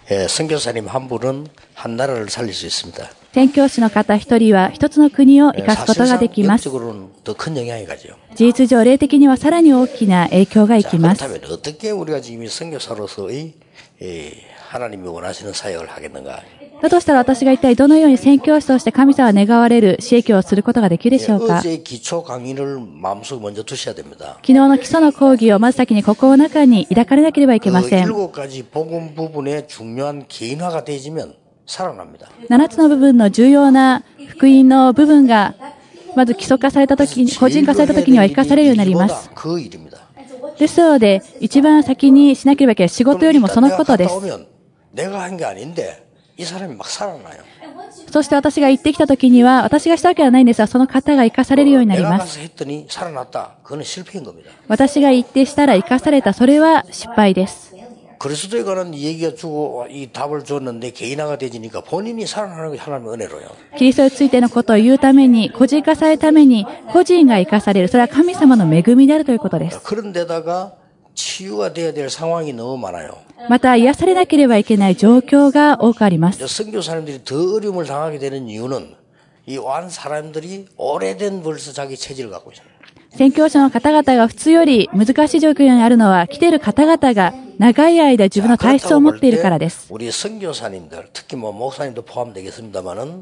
선교사님 한 분은 한 나라를 살릴 수 있습니다. 宣教師の方一人は一つの国を生かすことができます。 영적으로는 더 큰 영향이 가죠. 事実上、霊的にはさらに大きな影響がいきます。 그렇다면 어떻게 우리가 지금 이 선교사로서의 하나님이 원하시는 사역을 하겠는가? だとしたら私が一体どのように宣教師として神様が願われる使役をすることができるでしょうか。 어제 기초 강의를 마음속에 먼저 두셔야 됩니다. 昨日の基礎の講義をまず先に心の中に抱かれなければいけません。 7가지 복음 부분의 중요한 개인화가 되어지면 살아납니다. 7つの部分の重要な福音の部分がまず基礎化されたときに、個人化されたときには生かされるようになります。 그 일입니다. ですので、一番先にしなければいけない仕事よりもそのことです。 내가 한 게 아닌데 이 사람이 막 살아나요. そして私が行ってきたときには、私がしたわけではないんですが、その方が生かされるようになります。 내가 가서 했더니 살아났다. 그건 실패인 겁니다. 私が行ってしたら生かされた、それは失敗です。 그리스도에 관한 얘기가 주고 이 답을 줬는데 개인화가 되지니까 본인이 살아나는 게 하나님의 은혜로요. キリストについてのことを言うために、個人化されるために、個人が生かされる。それは神様の恵みであるということです。 그런데다가 치유가 돼야 될 상황이 너무 많아요. また、癒されなければいけない状況が多くあります。 선교사님들이 더 어려움을 당하게 되는 이유는 이 완 사람들이 오래된 벌써 자기 체질을 갖고 있어요. 宣教師の方々が普通より難しい状況にあるのは、来ている方々が長い間自分の体質を持っているからです。 우리 선교사님들, 특히 목사님도 포함되겠습니다만은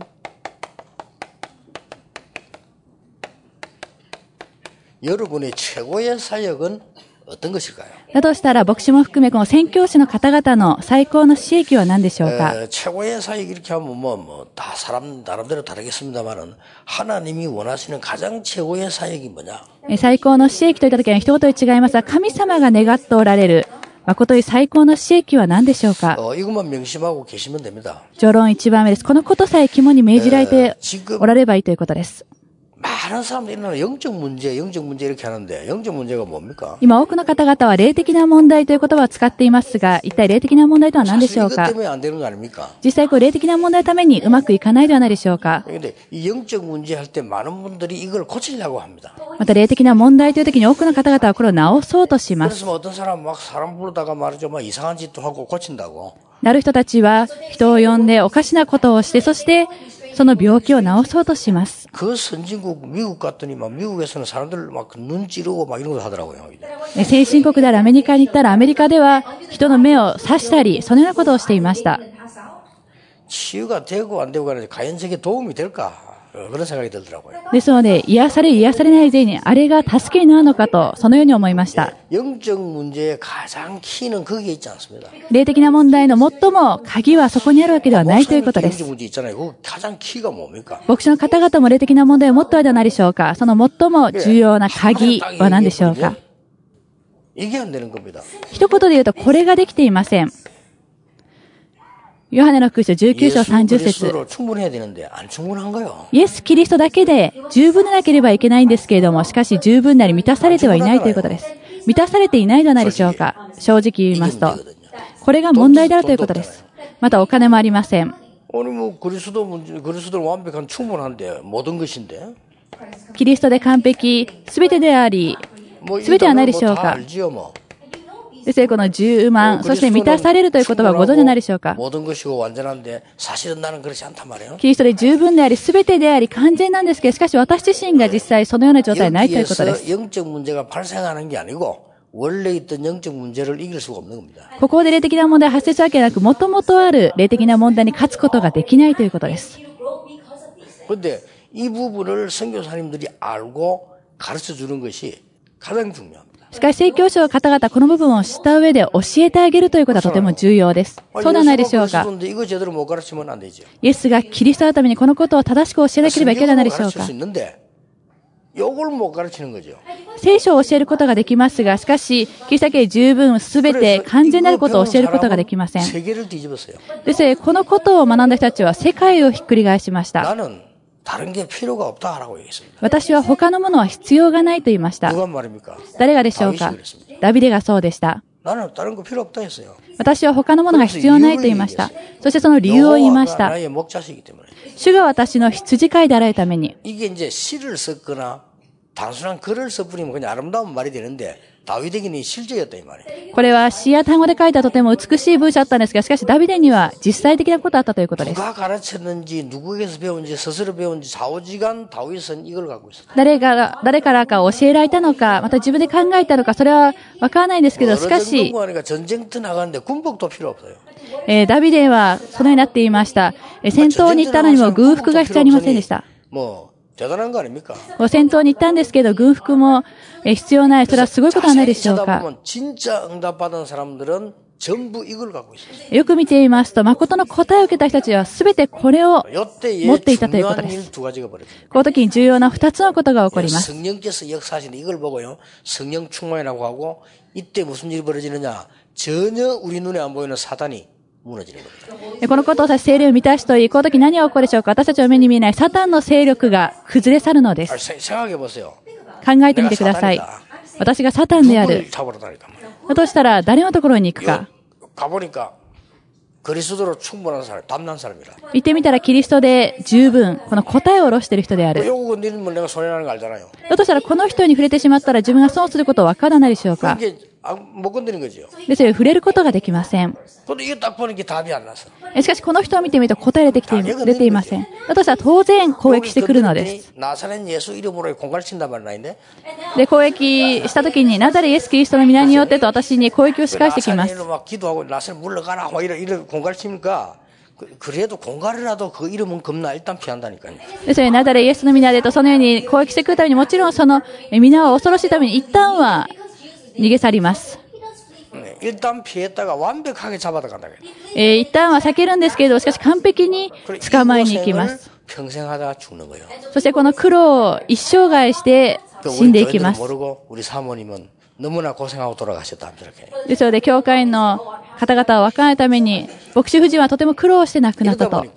여러분의 최고의 사역은 어떤 것일까요? だとしたら、牧師も含め、この宣教師の方々の最高の使役は何でしょうか。 최고의 사역 이렇게 하면 다 사람 나름대로 다르겠습니다만은 하나님이 원하시는 가장 최고의 사역이 뭐냐? 最高の使役といったときは一言で違いますが、神様が願っておられる誠に最高の使役は何でしょうか。 이것만 명심하고 계시면 됩니다. 序論1番目です。このことさえ肝に銘じられておられればいいということです。 많은 사람들이 영적 문제 이렇게 하는데 영적 문제가 뭡니까? 今多くの方々は霊的な問題という言葉を使っていますが、一体霊的な問題とは何でしょうか。 이것 때문에 안 되는 거 아닙니까? 実際霊的な問題のためにうまくいかないではないでしょうか。 그런데 이 영적 문제 할 때 많은 분들이 이걸 고치려고 합니다. また霊的な問題という時に多くの方々はこれを直そうとします。 그래서 어떤 사람 막 사람 부르다가 말이죠, 막 이상한 짓도 하고 고친다고. なる人たちは人を呼んでおかしなことをして、そしてその病気を治そうとします。 그 선진국 미국 갔더니 막 미국에서는 사람들 막 눈 찌르고 막 이런 거 하더라고요. 先進国であるアメリカに行ったらアメリカでは人の目を刺したり、そのようなことをしていました。 치유가 되고 안 되고 하는데 과연 저게 도움이 될까? 그런 생각이 들더라고요. ですので、癒されない以前にあれが助けになるのかと、そのように思いました。 영적 문제의 가장 키는 거기에 있지 않습니다. 霊的な問題の最も鍵はそこにあるわけではないということです。 영적 문제 있잖아요. 그 가장 키가 뭡니까? 牧師の方々も霊的な問題を持ってはではないでしょうか。その最も重要な鍵は何でしょうか。 이게 안 되는 겁니다. 一言で言うと、これができていません。ヨハネの福音書19章30節。 충분해야 되는데 안 충분한 거요. イエス・キリストだけで十分でなければいけないんですけれども、しかし十分なり満たされてはいないということです。満たされていないではないでしょうか。正直言いますと。これが問題であるということです。またお金もありません。 아니 뭐 그리스도는 완벽한 충분한데 모든 것인데. キリストで完璧、すべてであり、すべてはないでしょうか。ですね、この10万、そして満たされるという言葉はご存知ないでしょうか。キリストで十分であり、すべてであり、完全なんですけど、しかし私自身が実際そのような状態ないということです。ここで霊的な問題が発生するわけではなく、もともとある霊的な問題に勝つことができないということです。 그런데 이 부분을 선교사님들이 알고 가르쳐 주는 것이 가장 중요합니다. しかし宣教師の方々この部分を知った上で教えてあげるということはとても重要です。そうではないでしょうか。イエスがキリストのためにこのことを正しく教えなければいけないでしょうか。聖書を教えることができますが、しかしキリストだけで十分すべて完全なることを教えることができません。ですのでこのことを学んだ人たちは世界をひっくり返しました。 私は他のものは必要がないと言いました。誰がでしょうか。ダビデがそうでした。私は他のものが必要ないと言いました。そしてその理由を言いました。主が私の羊飼いであられるために。 단순한 글을 써버리면 그냥 아름다운 말이 되는데 다윗에게는 실제였다 이 말이에요. これは詩や単語で書いたとても美しい文章だったんですが、しかしダビデには実際的なことだったということです。 누가 가르쳤는지 누구에게서 배운지 스스로 배운지 좌우지간 다윗은 이걸 갖고 있어요. 誰からか教えられたのか、また自分で考えたのか、それはわからないんですけど、しかし、 전쟁터 나가는데 군복도 필요 없어요. ダビデはそのようになっていました。戦闘に行ったのにも軍服が必要ありませんでした。 뭐 대단한 거 아닙니까? 戦闘に行ったんですけど、軍服も必要ない。それはすごいことはないでしょうか。 진짜 응답받은 사람들은 전부 이걸 갖고 있어요. よく見ていますと、誠の答えを受けた人たちは全てこれを持っていたということです。この時に重要な2つのことが起こります。 성령께서 역사하시는 이걸 보고요. 성령 충만이라고 하고 이때 무슨 일이 벌어지느냐? 전혀 우리 눈에 안 보이는 사단이 무너지는 겁니다. このことを指し聖霊を満たしといい、この時何が起こるでしょうか。私たちの目に見えないサタンの勢力が崩れ去るのです。 생각해 보세요. 考えてみてください。私がサタンである。だとしたら誰のところに行くか。 가보니까 그리스도로 충분한 사람, 담난 사람이라. 行ってみたらキリストで十分、この答えを下ろしている人である。 요거 건드리면 내가 손해나는 거 알잖아요. だとしたらこの人に触れてしまったら自分が損することはわからないでしょうか。 못 건드리는 거죠. ですので触れることができません。 근데 이거 딱 보니까 답이 안 났어. しかしこの人を見てみると答え出ていません。だとしたら当然攻撃してくるのです。 나사렛 예수 이름으로 공갈 친단 말은 아닌데. で、攻撃したときに、ナザレイエスキリストの皆によってと私に攻撃を仕返してきます。 나사렛으로 막 기도하고 나사렛 물러가라 막 이런 공갈 치니까 그래도 공갈이라도 그 이름은 겁나 일단 피한다니까요. ですので、ナザレイエスの皆でとそのように攻撃してくるためにもちろんその皆は恐ろしいために一旦は逃げ去ります。 일단 피했다가 완벽하게 잡아다간다. 一旦は避けるんですけれど、しかし完璧に捕まえに行きます。 평생 하다가 죽는 거예요. そしてこの苦労を一生涯して死んでいきます。 모르고 우리 사모님은 너무나 고생하고 돌아가셨다. 이렇게. ですので、教会の方々を分からないために、牧師夫人はとても苦労して亡くなったと。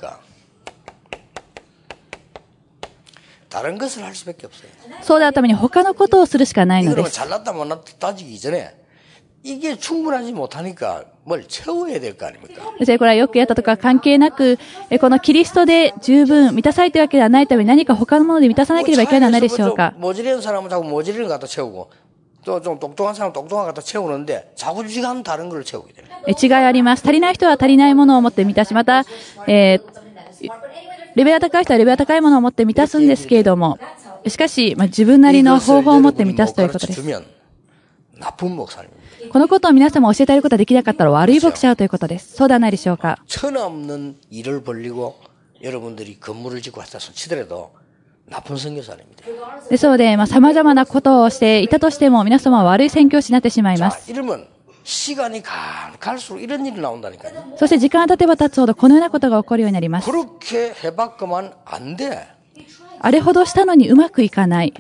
다른 것을 할 수밖에 없어요. そうであるために他のことをするしかないのです。 잘났다 못났다 따지기 전에 이게 충분하지 못하니까 뭘 채워야 될 거 아닙니까? これはよくやったとか関係なく、このキリストで十分満たされているわけではないために何か他のもので満たさなければいけないのでしょうか。 모질이는 사람은 자꾸 모질이는 거 갖다 채우고 또 좀 똑똑한 사람은 똑똑한 거 갖다 채우는데 자꾸 시간 다른 걸 채우게 돼요. 違いあります。足りない人は足りないものを持って満たし、また、レベルが高い人はレベルが高いものを持って満たすんですけれども、しかし、自分なりの方法を持って満たすということです。 나쁜 목사입니다. このことを皆様教えてあげることができなかったら悪い牧者だということです。そうではないでしょうか。 천없는 일을 벌리고 여러분들이 건물을 짓고 왔다 치더라도 나쁜 선교사 아닙니다. ですので、様々なことをしていたとしても皆様は悪い宣教師になってしまいます。 이러면 시간이 갈수록 이런 일이 나온다니까요. そして時間が経てば経つほどこのようなことが起こるようになります。 그렇게 해봤건만 안 돼. あれほどしたのにうまくいかない。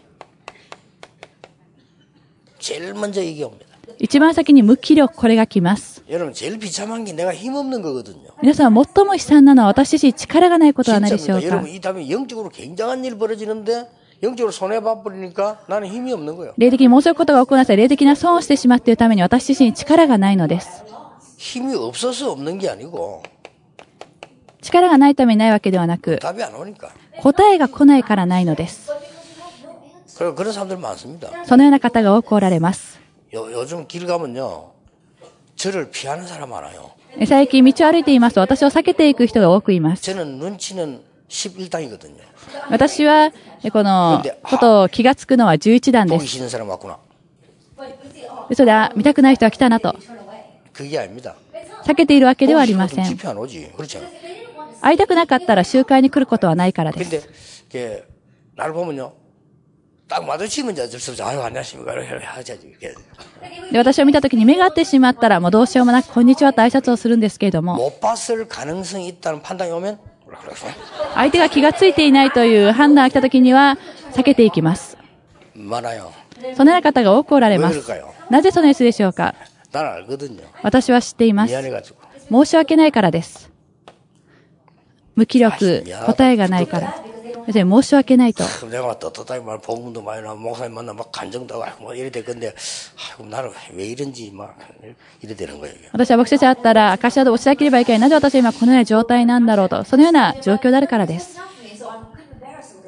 제일 먼저 이게 옵니다. 一番先に無気力、これが来ます。 여러분 제일 비참한 게 내가 힘없는 거거든요. 皆さん最も悲惨なのは私自身力がないことはないでしょうか。 여러분 이 다음에 영적으로 굉장한 일이 벌어지는데 영적으로 손해봐 버리니까 나는 힘이 없는 거예요. 霊的にものすごいことが起こらせ、霊的な損をしてしまっているために私自身力がないのです。 힘이 없어서 없는 게 아니고 力がないためにないわけではなく、 답이 안 오니까. 答えが来ないからないのです。 그리고 그런 사람들 많습니다. そのような方が多くおられます。 요즘 길 가면요 저를 피하는 사람 많아요. 最近道を歩いていますと私を避けていく人が多くいます。 저는 눈치는 11단이거든요. 私はこのことを気がつくのは11段で 보기 す。 싫은 사람 왔구나. それで見たくない人は来たなと 그게 아닙니다. 避けているわけではありませ 보기 ん。 싫으면 집회 안 오지. 그렇죠. 会いたくなかったら集会に来ることはないからです。 근데 이게 나를 보면요 딱 마주치면 이제 어쩔 수 없죠. 아유 안녕하십니까 이렇게 하지 이렇게. で私を見たときに目が合ってしまったらもうどうしようもなくこんにちはと挨拶をするんですけれども、 못 봤을 가능성이 있다는 판단이 오면 相手が気がついていないという判断が来たときには避けていきます。 많아요. そのような方が多くおられます。なぜそのようでしょうか。 난 알거든요. 私は知っています。 미안해가지고. 申し訳ないからです。無気力、答えがないから。申し訳ないと。 내가 떳떳하게 말 복음도 많이 나고 목사님 만나 막 간정도 하고 뭐 이래 될 건데 나는 왜 이런지 막 이래 되는 거예요. 私は牧師であったら証しをしなければいけない。なぜ私は今このような状態なんだろうと、そのような状況であるからです。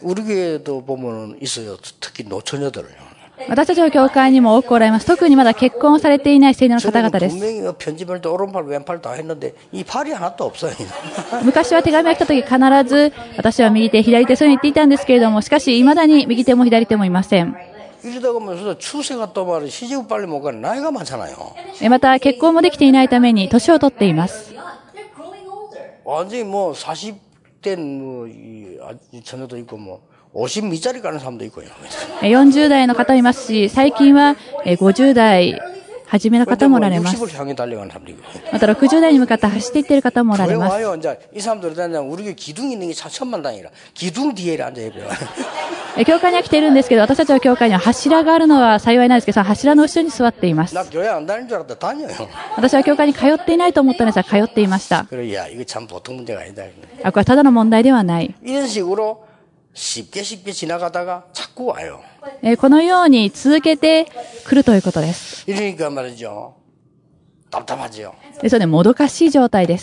우리 교회도 보면 있어요. 특히 노처녀들. 私たちの教会にも多くおられます。特にまだ結婚されていない青年の方々です。 분명히 편집할 때 오른팔 왼팔 다 했는데 이 팔이 하나도 없어요. 昔は手紙が来た時必ず私は右手左手そういうふうに言っていたんですけれども、しかし未だに右手も左手もいません。 이러다 보면 추세가 또 말이 시집 빨리 못 가는 나이가 많잖아요. また結婚もできていないために年を取っています。 완전히 뭐 40대 뭐 이 처녀도 있고 뭐 50 밑자리 가는 사람도 있고요. 40代の方もいますし、最近は50代初めの方もおられます。 60을 향해 달려가는 사람도 있고. また60代に向かって走っていっている方もおられます。 와요. 이제 이 사람들이 우리 교회 기둥이 있는 게 천만다행이라. 기둥 뒤에 앉아 있고요. 教会には来ているんですけど、私たちの教会には柱があるのは幸いなんですけど、その柱の後ろに座っています。 나 교회 안 다니는 줄 알았다. 다녀요. 私は教会に通っていないと思ったんですが、通っていました。 그래, 야, 이거 참 보통 문제가 아니다. これはただの問題ではない。 이런 식으로 쉽게 지나가다가 자꾸 와요. このように続けてくるということです。 이러니까 말이죠. 답답하죠. ですので、もどかしい状態です。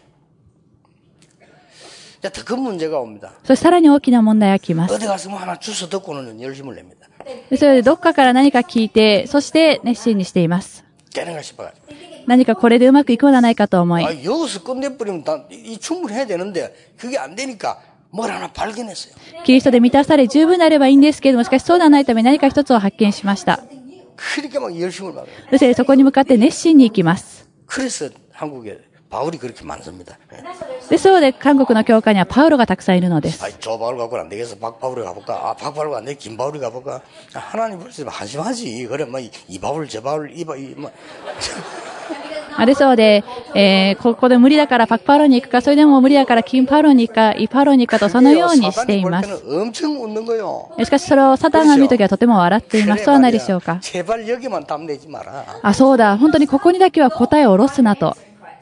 더 큰 문제가 옵니다. そしてさらに大きな問題が来ます。 어디 가서 뭐 하나 주워 듣고는 열심을 냅니다. それでどっかから何か聞いて、そして熱心にしています。 깨는가 싶어요. 何かこれでうまくいくのではないかと思い。 여기서 끝내버리면 충분히 해야 되는데 그게 안 되니까 뭘 하나 발견했어요. キリストで満たされ十分であればいいんですけれども、しかしそうではないために何か一つを発見しました。 그렇게 막 열심을 받아요. そしてそこに向かって熱心に行きます。 그래서 한국에 바울이 그렇게 많습니다. ですので韓国の教会にはパウロがたくさんいるのです。 저 바울 갖고는 안 되겠어. 박 바울이 가볼까? 박 바울이 안 돼. 김 바울이 가볼까? 하나님 벌써 한심하지. 그래 뭐 이 바울 저 바울 이 바울 뭐. ですので、ここで無理だからパクパロに行くか、それでも無理だからキンパロに行くか、イパロに行くかとそのようにしています。しかしそれをサタンが見るときはとても笑っています。そうはないでしょうか。あ、そうだ。本当にここにだけは答えを下ろすなと。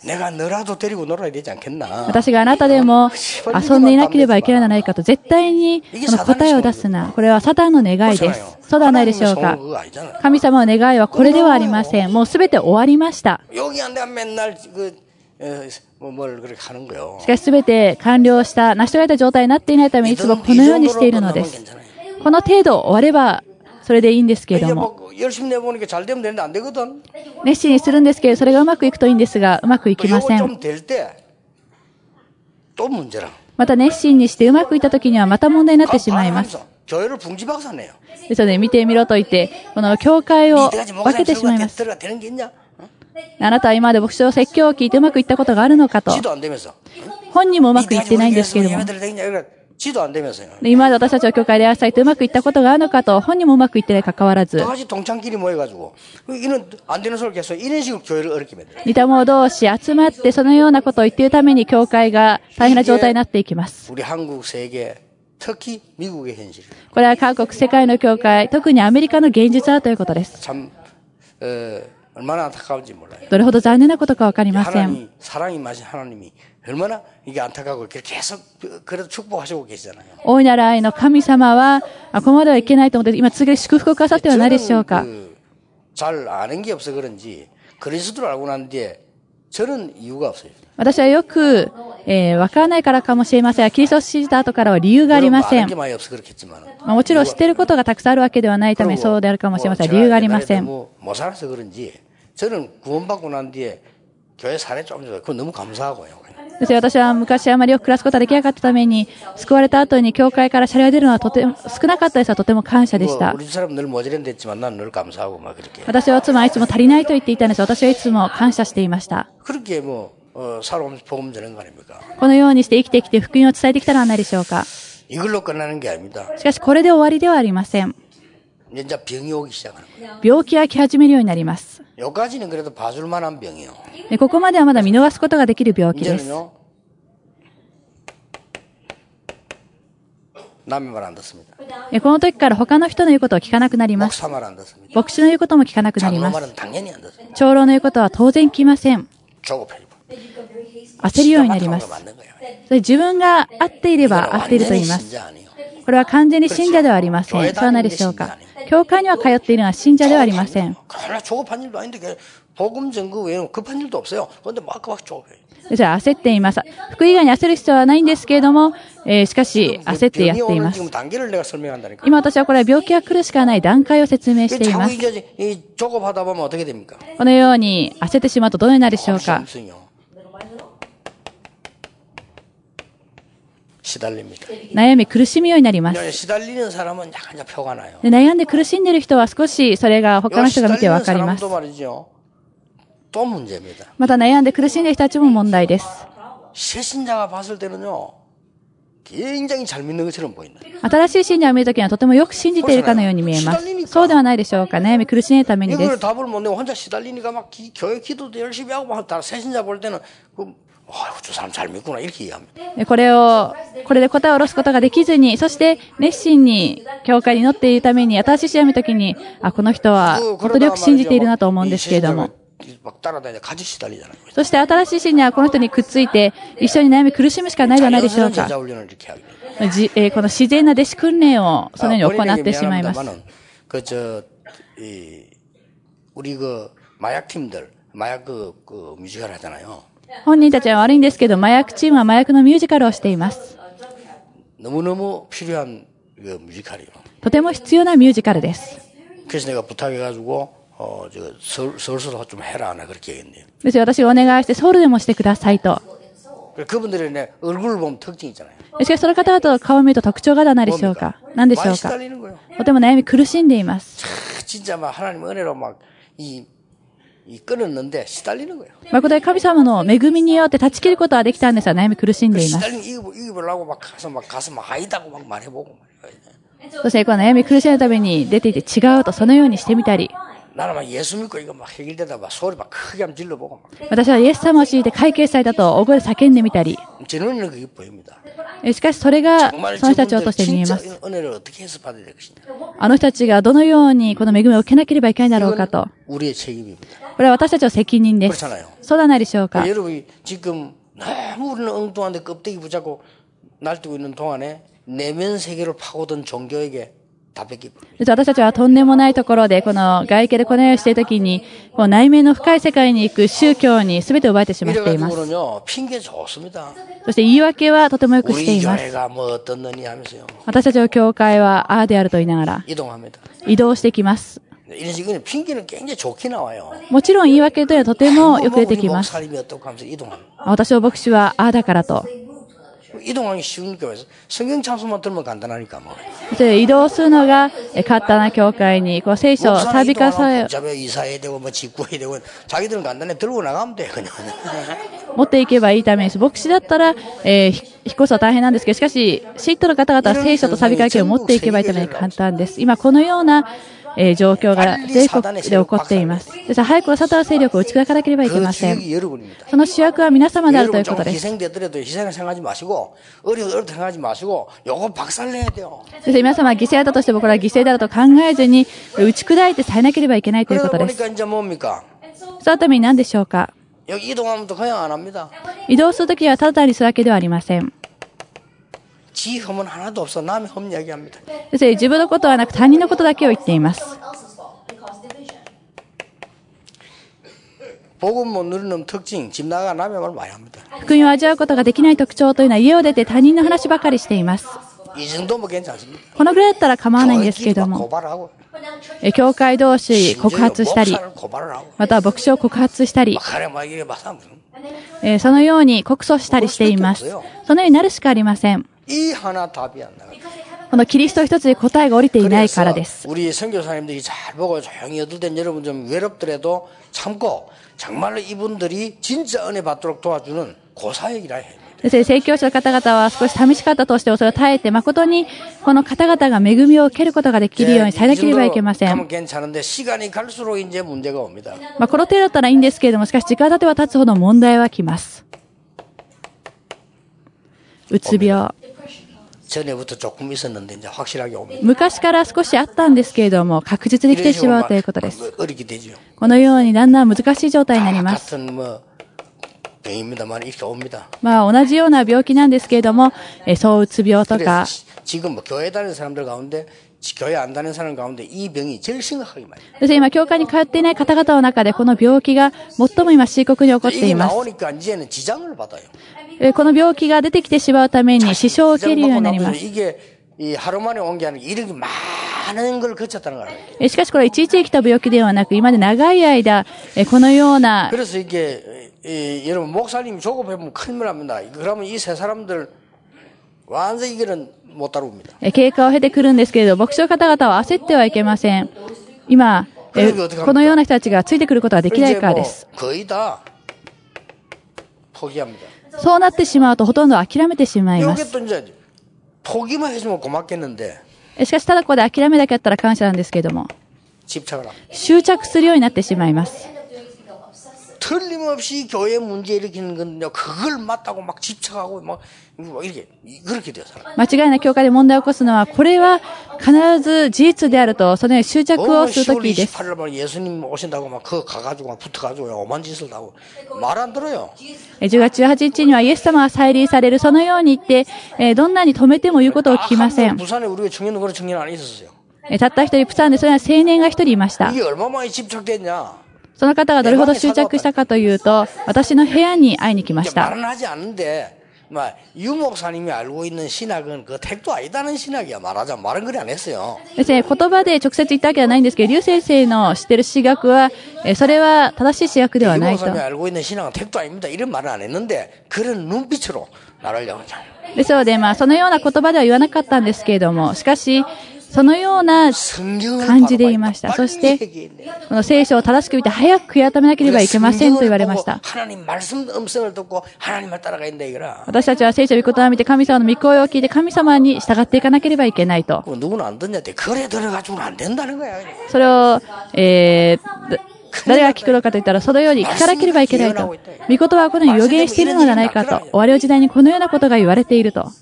私があなたでも遊んでいなければいけないのではないかと絶対にこの答えを出すな。これはサタンの願いです。そうではないでしょうか。神様の願いはこれではありません。もうすべて終わりました。しかしすべて完了した、成し遂げた状態になっていないためにいつもこのようにしているのです。この程度終わればそれでいいんですけれども。 熱心にするんですけど、それがうまくいくといいんですが、うまくいきません。また熱心にしてうまくいったときにはまた問題になってしまいます。ですので、見てみろと言って、この教会を分けてしまいます。あなたは今まで牧師の説教を聞いてうまくいったことがあるのかと。本人もうまくいってないんですけれども。 今まで私たちの教会で愛されてうまくいったことがあるのかと、本人もうまくいってない関わらず。似た者同士集まってそのようなことを言っているために教会が大変な状態になっていきます。これは韓国、世界の教会、特にアメリカの現実だということです。どれほど残念なことかわかりません。 얼마나 이게 안타까고 계속 그래도 축복하시고 계시잖아요. 大いなる愛の神様はここまではいけないと思って今次祝福をくださってはないでしょうか。 잘 아는 게 없어 그런지 그리스도를 알고 난 뒤에 저는 이유가 없어요. 私はよくわからないからかもしれませんが、キリストを信じた後からは理由がありません。もちろん知っていることがたくさんあるわけではないためそうであるかもしれません。理由がありません。 못 살아서 그런지 저는 구원받고 난 뒤에 교회 사례 좀 줘요. 그건 너무 감사하고요. 私は昔あまりよく暮らすことができなかったために、救われた後に教会から謝礼が出るのはとても少なかったですが、とても感謝でした。私は妻はいつも足りないと言っていたんです。私はいつも感謝していました。このようにして生きてきて福音を伝えてきたのはないでしょうか。しかしこれで終わりではありません。病気が来始めるようになります。 ここまではまだ見逃すことができる病気です。この時から他の人の言うことを聞かなくなります。牧師の言うことも聞かなくなります。長老の言うことは当然聞きません。焦るようになります。それ自分が合っていれば合っていると言います。 これは完全に信者ではありません。そうはないでしょうか。教会には通っているのは信者ではありません。 복음 전거 외에는 급한 일도 없어요. 그런데 막 조급해. じゃあ焦っています。福音以外に焦る必要はないんですけれども、しかし焦ってやっています。今私はこれは病気が来るしかない段階を説明しています。このように焦ってしまうとどのようになるでしょうか。悩み苦しむようになります。で悩んで苦しんでいる人は少しそれが他の人が見てわかります。また悩んで苦しんでいる人たちも問題です。新しい信者を見るときにはとてもよく信じているかのように見えます。そうではないでしょうか。悩み苦しんでいるためにです。これで答えを下ろすことができずに、そして熱心に教会に乗っているために、新しい信者を見るときに、この人は本当によく信じているなと思うんですけれども。そして新しい信者はこの人にくっついて一緒に悩み苦しむしかないではないでしょうか。この自然な弟子訓練をそのように行ってしまいます。本人たちは悪いんですけど、麻薬チームは麻薬のミュージカルをしています。とても必要なミュージカルです。です私がお願いしてソウルでもしてくださいと。しかしその方々の顔を見ると特徴がないでしょうか。何でしょうか。とても悩み苦しんでいます。誠に神様の恵みによって断ち切ることはできたんですが、悩み苦しんでいます。そしてこの悩み苦しんだために出ていて違うとそのようにしてみたり、私はイエス様を信じて解決されたと大声で叫んでみたり、しかしそれがその人たちを通して見えます。あの人たちがどのようにこの恵みを受けなければいけないだろうかと。これは私たちの責任です。そうではないでしょうか。私たちはとんでもないところで、この外形でこのようにしているときに、この内面の深い世界に行く宗教に全て奪われてしまっています。そして言い訳はとてもよくしています。私たちの教会はああであると言いながら移動してきます。もちろん言い訳というのはとてもよく出てきます。私の牧師はああだからと。移動するのが簡単な教会に聖書を賛美歌さ持っていけばいいためです。牧師だったら、引っ越すは大変なんですけど、しかし信徒の方々は聖書と賛美歌を持っていけばいいために簡単です。今このような状況が全国で起こっています。ですから早くサタン勢力を打ち砕かなければいけません。その主役は皆様であるということです。です皆様は犠牲だとしてもこれは犠牲であると考えずに打ち砕いてさえなければいけないということです。そのために何でしょうか。移動するときはただ単にするわけではありません。自分のことはなく他人のことだけを言っています。福音を味わうことができない特徴というのは家を出て他人の話ばかりしています。このぐらいだったら構わないんですけれども、教会同士告発したり、または牧師を告発したり、そのように告訴したりしています。そのようになるしかありません。このキリスト一つで答えが降りていないからです。宣教師の方々は少し寂しかったとしてもそれを耐えて誠にこの方々が恵みを受けることができるようにされなければいけません。この程度だったらいいんですけれども、しかし時間経てば経つほど問題はきます。うつ病。昔から少しあったんですけれども確実に来てしまうということです。このようにだんだん難しい状態になります。 병입니다만 이렇게 옵니다. 同じような病気なんですけれども、躁うつ病とか、 지금 뭐 교회 다니는 사람들 가운데 교회 안 다니는 사람 가운데 이 병이 제일 심각하게 많이. そして今、教会に通っていない方々の中で、この病気が最も今、深刻に起こってい 이게 ます。 나오니까 이제는 지장을 받아요. この病気が出てきてしまうために、支障を受けるようになります。 이게 이 하루 만에 온 게 아니라 이렇게 많은 걸 거쳤다는 거예요. しかしこれは一時期来た病気ではなく、今まで長い間、このような、 그래서 이게 여러분 목사님이 조급해보면 큰일 납니다. 그러면 이 세 사람들 완전히 이거는 못 다룹니다. 経過を経てくるんですけれど、牧師の方々は焦ってはいけません。今、このような人たちがついてくることができないからです。 거의 다 포기합니다. そうなってしまうとほとんど諦めてしまいま 이게 す。 또 이제 포기만 해주면 고맙겠는데 しかし、ただここで諦めだけだったら感謝なんですけれども、 집착을 합니다. 執着するようになってしまいます。 틀림없이 교회 문제 일으키는 건요, 그걸 맞다고 막 집착하고 막 이렇게 그렇게 돼요. 間違いな教会で問題を起こすのは、これは必ず事実であると、そのように執着をするときです。 10월 28일 예수님 오신다고 막 그거 가가지고 막 붙어가지고 오만 짓을 하고 말 안 들어요. 10月18日にはイエス様が再臨される、そのように言って、どんなに止めても言うことを聞きません。 부산에 우리가 청년 그런 청년 안 있었어요. たった一人、プサンでそれは青年が一人いました。 이게 얼마 만에 집착됐냐? その方がどれほど執着したかというと、私の部屋に会いに来ました。 말은 하지 않는데, 유 목사님이 알고 있는 신학은 그 택도 아니다는 신학이야. 말하자면 말은 그리 안 했어요. ですね、言葉で直接言ったわけではないんですけど、劉先生の知ってる私学は、それは正しい私学では 유 ないと。 목사님이 알고 있는 신학은 택도 아닙니다. 이런 말은 안 했는데 그런 눈빛으로 나를 향하자. ですので、そのような言葉では言わなかったんですけれども、しかし、そのような感じで言いました。そして、この聖書を正しく見て早く悔い改めなければいけませんと言われました。私たちは聖書を御言葉を見て神様の御声を聞いて神様に従っていかなければいけないと。それを、誰が聞くのかといったら、そのように聞かなければいけないと。御言葉はこのように予言しているのではないかと。終わりの時代にこのようなことが言われていると。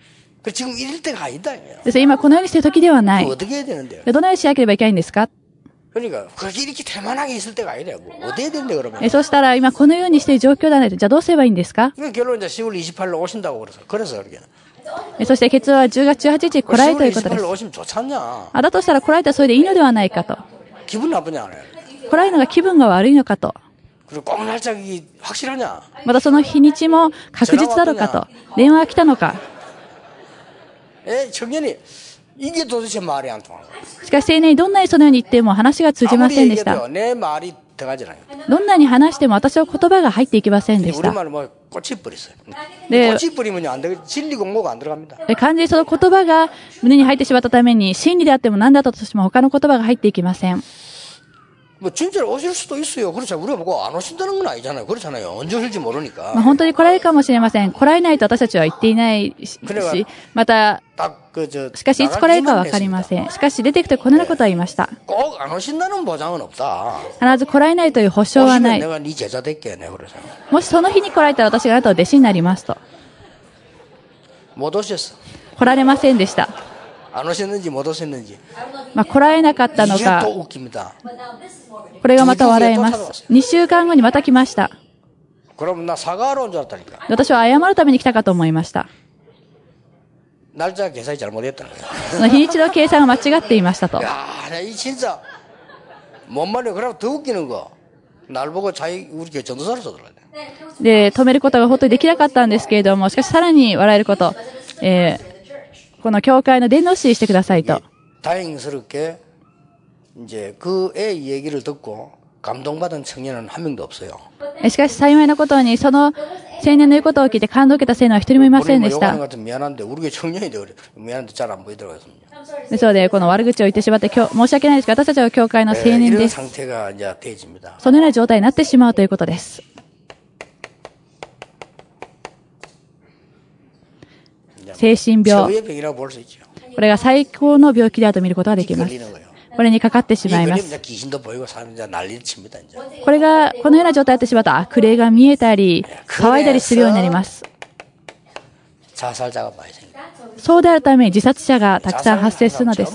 です今このようにしている時ではない。どのようにしなければいけないんですか？そしたら今このようにしている状況ではないと。じゃあどうすればいいんですか？そして結論は10月18日に来られるということです。だとしたら来られたらそれでいいのではないかと。来られるのが気分が悪いのかと。またその日にちも確実だろうかと。電話が来たのか。しかし青年にどんなにそのように言っても話が通じませんでした。どんなに話しても私の言葉が入っていきませんでした。で、完全にその言葉が胸に入ってしまったために真理であっても何だったとしても他の言葉が入っていきません。 진짜로 오실 수도 있어요. 그렇죠. 우리가 보고 안 오신다는 건 아니잖아요. 그렇잖아요. 언제 오실지 모르니까. 本当に来られるかもしれません。来られないと私たちは言っていないし、また、しかしいつ来られるかは分かりません。しかし出てきてこのようなことは言いました。 꼭 안 오신다는 보장은 없다. 必ず来られないという保証はない。 내가 네 제자 될게 내 그래서. もしその日に来られたら私があなたの弟子になりますと。 못 오셨어. 来られませんでした。 안 오셨는지 못 오셨는지. 来られなかったのか。 이게 또 웃깁니다. これがまた笑えます。2週間後にまた来ました。 그럼 나 사과하러 온 줄 알았다니까. 私は謝るために来たかと思いました。 날짜 계산이 잘못했다. その日にちの計算が間違っていましたと。 야, 이 진짜 뭔 말이야. 그러고 더 웃기는 거. 날 보고 자기 우리 교회 전도사로 써들어야 돼. で、止めることが本当にできなかったんですけれども、しかしさらに笑えること、この教会の伝道師してくださいと。 다행스럽게 이제 그 애 얘기를 듣고 감동받은 청년은 한 명도 없어요. しかし幸いなことにその青年の言うことを聞いて感動を受けた青年は一人もいませんでした。 미안한데 우리 청년이 미안한데 잘 안 보이더라고요. ですのでこの悪口を言ってしまって申し訳ないですが私たちは教会の青年です。 이런 상태가 이제 되어집니다. そのような状態になってしまうということです。精神病。これが最高の病気であると見ることができます。これにかかってしまいます。これが、このような状態になってしまうと、悪霊が見えたり、騒いだりするようになります。そうであるために自殺者がたくさん発生するのです。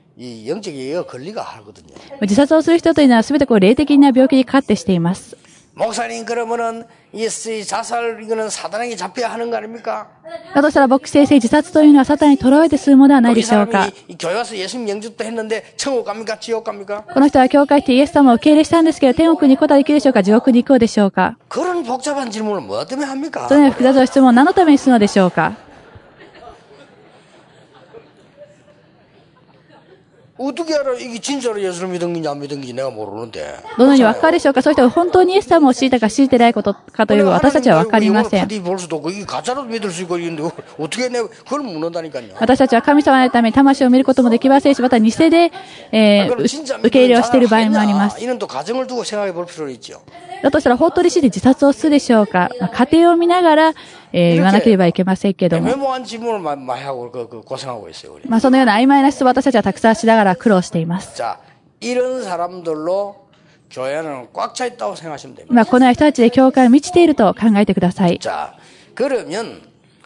自殺をする人というのは全て霊的な病気にかかってしています。 목사님 그러면은 이 자살 이거는 사단에게 잡혀야 하는 거 아닙니까? だとしたら牧師先生、自殺というのはサタンに捕らえて済むものではないで 이 しょうか。 사람이 교회 와서 예수님 영접도 했는데 천국 갑니까? 지옥 갑니까? この人は教会してイエス様を受け入れしたんですけど、天国に行くことはできるでしょうか、地獄に行くでしょうか。 그런 복잡한 질문을 뭐 때문에 합니까? そのような複雑な質問を何のためにするのでしょうか。 어떻게 알아? 이게 진짜로 예수를 믿은 건지 안 믿은 건지 내가 모르는데. どのように分かるでしょうか。そういう人が本当にイエス様を信じたか信じてないことかという私たちは分かりません。 볼 수도 없고 이게 가짜로 믿을 수 있고 이런데 어떻게 내가 그걸 묻는다니까요. 私たちは神様のために魂を見ることもできませんし、また偽で、受け入れをしている場合もあります。 이는 또 가정을 두고 생각해 볼 필요가 있죠. だとしたら本当に死んで自殺をするでしょうか。家庭を見ながら、言わなければいけませんけども。 애매모호한 질문을 많이 하고 고생하고 있어요. 우리. そのような曖昧な質問を私たちはたくさんしながら苦労しています。 자, 이런 사람들로 교회는 꽉 차 있다고 생각하시면 됩니다. このような人たちで教会に満ちていると考えてください。 자, 그러면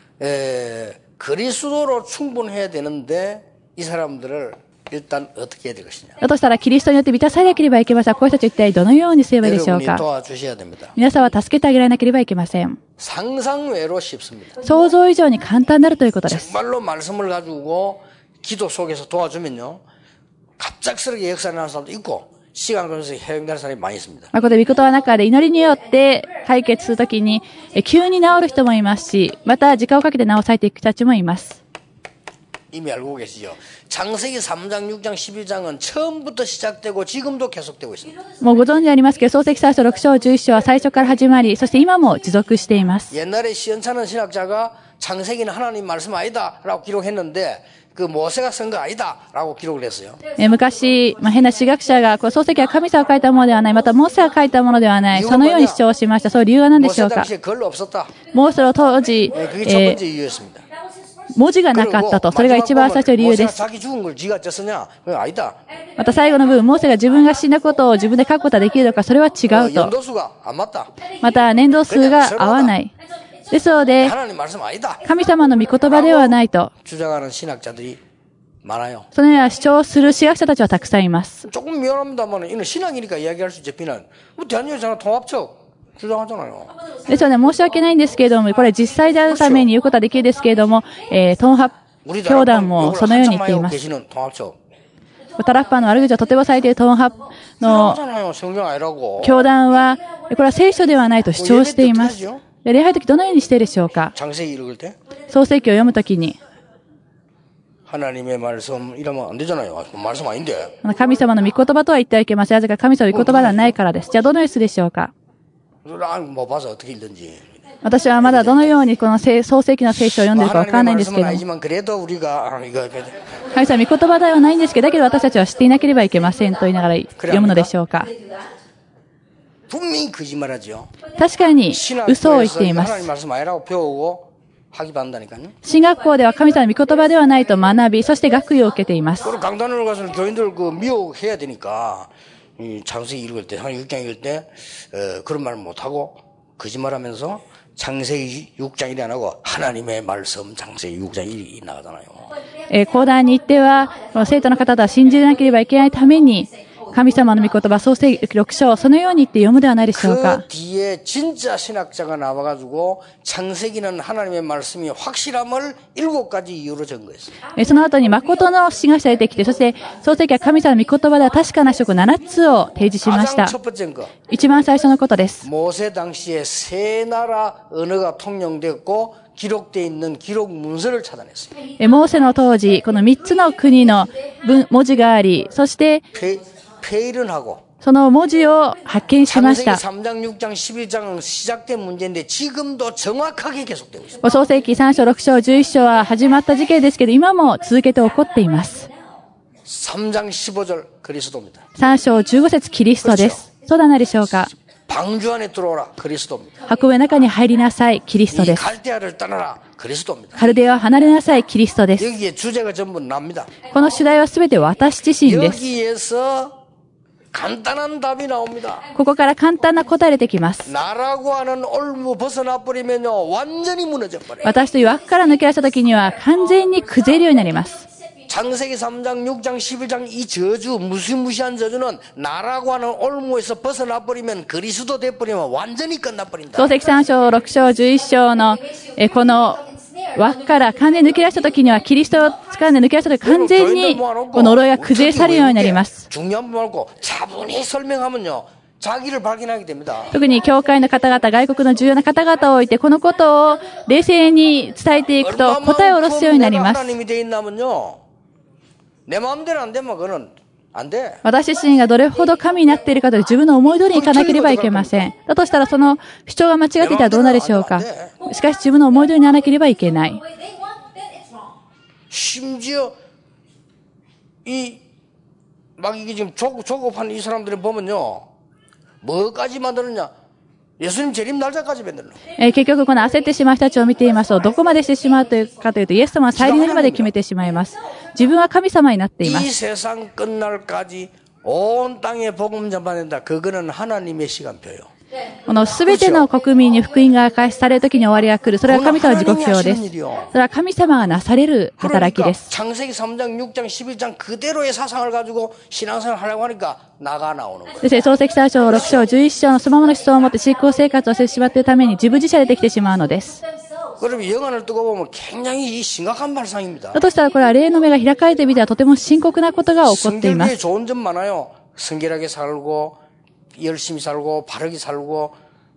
그리스도로 충분해야 되는데 이 사람들을 일단 어떻게 해야 될 것이냐. だとしたらキリストによって満たされなければいけません。こういう人たちは一体どのようにすればいいでしょう 여러분이 か。 도와주셔야 됩니다. 皆さんは助けてあげられなければいけません。 상상외로 쉽습니다. 想像以上に簡単になるということです。 정말로 말씀을 가지고 기도 속에서 도와주면요. 갑작스럽게 역사를 하는 사람도 있고 시간 걸려서 해결되는 사람이 많이 있습니다. ここで御言葉の中で祈りによって解決するときに急に治る人もいますし、また時間をかけて治されていく人たちもいます。 이미 알고 계시죠? 창세기 3장, 6장, 12장은 처음부터 시작되고 지금도 계속되고 있습니다. もうご存知ありますけど、創世記最初6章11章は最初から始まり、そして今も持続しています。 옛날에 시원찮은 신학자가 창세기는 하나님 말씀 아니다라고 기록했는데 그 모세가 쓴 거 아니다라고 기록을 했어요. 昔、変な史学者が、創世記は神様が書いたものではない、またモーセが書いたものではない、そのように主張しました。その理由は何でしょう 모세 か。 당시에 글 없었다. モーセの当時、 그게 첫 번째 이유였습니다. 文字がなかったと。それが一番最初の理由で 모세가 す。 자기 죽은 걸 지가 쪘으냐? 그건 아니다. また最後の部分、モーセが自分が死んだことを自分で書くことができるのか、それは違うと。 연도수가 안 맞다. また年度数が合わない。ですので、 하나님 말씀 아니다. 神様の御言葉ではないと。 주장하는 신학자들이 많아요. そのような主張する史学者たちはたくさんいます。 조금 미안합니다만 이는 신학이니까 이야기할 수 있죠. 비난. 뭐 대한민국이잖아 통합적 주장하잖아요. ですので申し訳ないんですけれども、これ実際であるために言うことはできるですけれども、統合教団もそのように言っています。 계시는 통합적. タラッパーの悪口をとてもされている統合の 주장하잖아요. 성경 아니라고. 教団は、これは聖書ではないと主張しています。で礼拝の時どのようにしているでしょうか。 창세기 읽을 때 創世記を読むときに、 하나님의 말씀 이러면 안 되잖아요. 말씀 아닌데. 神様の御言葉とは言ってはいけません。なぜか神様の御言葉ではないからです。じゃあどのようにするでしょうか。 뭐 봐서 어떻게 읽든지. 私はまだどのようにこの創世記の聖書を読んでいるかわからないんですけども、 아니지만 그래도 우리가 이거 神様御言葉ではないんですけど、だけど私たちは知っていなければいけませんと言いながら読むのでしょうか。 분명히 거짓말하죠. 確かに嘘を言っていま 하나님 す。 말씀 아니라고 배우고 하기 반다니까요. 進学校では神様の御言葉ではないと学び、そして学位を受けています。 그리고 강단을 가서는 교인들 그 미혹해야 되니까 이 창세기 읽을 때, 한 6장 읽을 때 그런 말 못하고 거짓말하면서 창세기 6장이 안 하고 하나님의 말씀 창세기 6장 1이 나가잖아요. 講談に行っては、この生徒の方とは信じなければいけないために、神様の御言葉、創世記6章、そのように言って読むではないでしょうか。 그 뒤에 진짜 신학자가 나와가지고 창세기는 하나님의 말씀이 확실함을 7가지 이유로 증거했어요. その後に誠の詩が出てきて、そして創世記は神様の御言葉では確かな証拠7つを提示しました。 가장 첫 번째인 거. 一番最初のことです。 모세 당시에 세 나라 언어가 통용됐고 기록되어 있는 기록 문서를 찾아냈어요. モーセの当時、この3つの国の文字があり、そして 페일은하고 その文字を発見しまし 창세기 た。 3장, 6장, 12장은 시작된 문제인데 지금도 정확하게 계속되고 있습니다. 創世記3章、6章、11章は始まった事件ですけど、今も続けて起こっています。 3장 15절 그리스도입니다. 3章15節キリストです。そうではないでしょうか。 방주 안에 들어오라 그리스도입니다. 箱の中に入りなさい、キリスト 이 です。 갈대아를 떠나라 그리스도입니다. カルデアを離れなさい、キリストです。 여기에 주제가 전부 납니다. この主題はすべて私自身です。 여기에서 간단한 답이 나옵니다. ここから簡単な答え出てきます。 나라고 하는 올무 벗어나 버리면요 완전히 무너져 버려요. 私という枠から抜け出した時には完全に崩れるようになります。 창세기 3장, 6장, 11장 이 저주, 무시무시한 저주는 나라고 하는 올무에서 벗어나 버리면 그리스도 돼 버리면 완전히 끝나 버린다. 創世記3章、6章、11章のこの枠から完全に抜け出したときには、キリストを掴んで抜け出したとき完全にこの呪いが崩れ去るようになります。 중요한 부분 말고 차분히 설명하면요. 자기를 발견하게 됩니다. 特に教会の方々、外国の重要な方々を置いて、このことを冷静に伝えていくと答えを下ろすようになります。 하나님이 돼 있나면요. 내 마음대로 안 되면 그거는 안 돼. 私自身がどれほど神になっているかという自分の思い通りにいかなければいけません。だとしたらその主張が間違っていたらどうなるでしょうか。しかし自分の思い通りにならなければいけない。 심지어 막 이게 지금 조급한 이 사람들을 보면요. 뭐까지 만드느냐? 예수님 재림 날짜까지 만들는. 結局この焦ってしまう人たちを見ていますと、どこまでしてしまうかというと、イエス様は再臨の日まで決めてしまいます。自分は神様になっていま 이 す。 세상 끝날까지 온 땅에 복음 전파된다. 그거는 하나님의 시간표요. このすべての国民に福音が開始される時に終わりが来る。それは神様の時刻表です。それは神様がなされる働きです。 창세기 3장, 6장, 11장 그대로의 사상을 가지고 신앙생활을 하려고 하니까 나가 나오는 거예요. ですね、創世記3章、6章、11章のそのままの思想を持って信仰生活をしてしまっているために自分自身が出てきてしまうのです。 그러면 영안을 뜨고 보면 굉장히 심각한 발상입니다. だとしたらこれは霊の目が開かれてみてはとても深刻なことが起こっていま 성결교회 す。 좋은 점 많아요. 성결하게 살고 열심히 살고 바르게 살고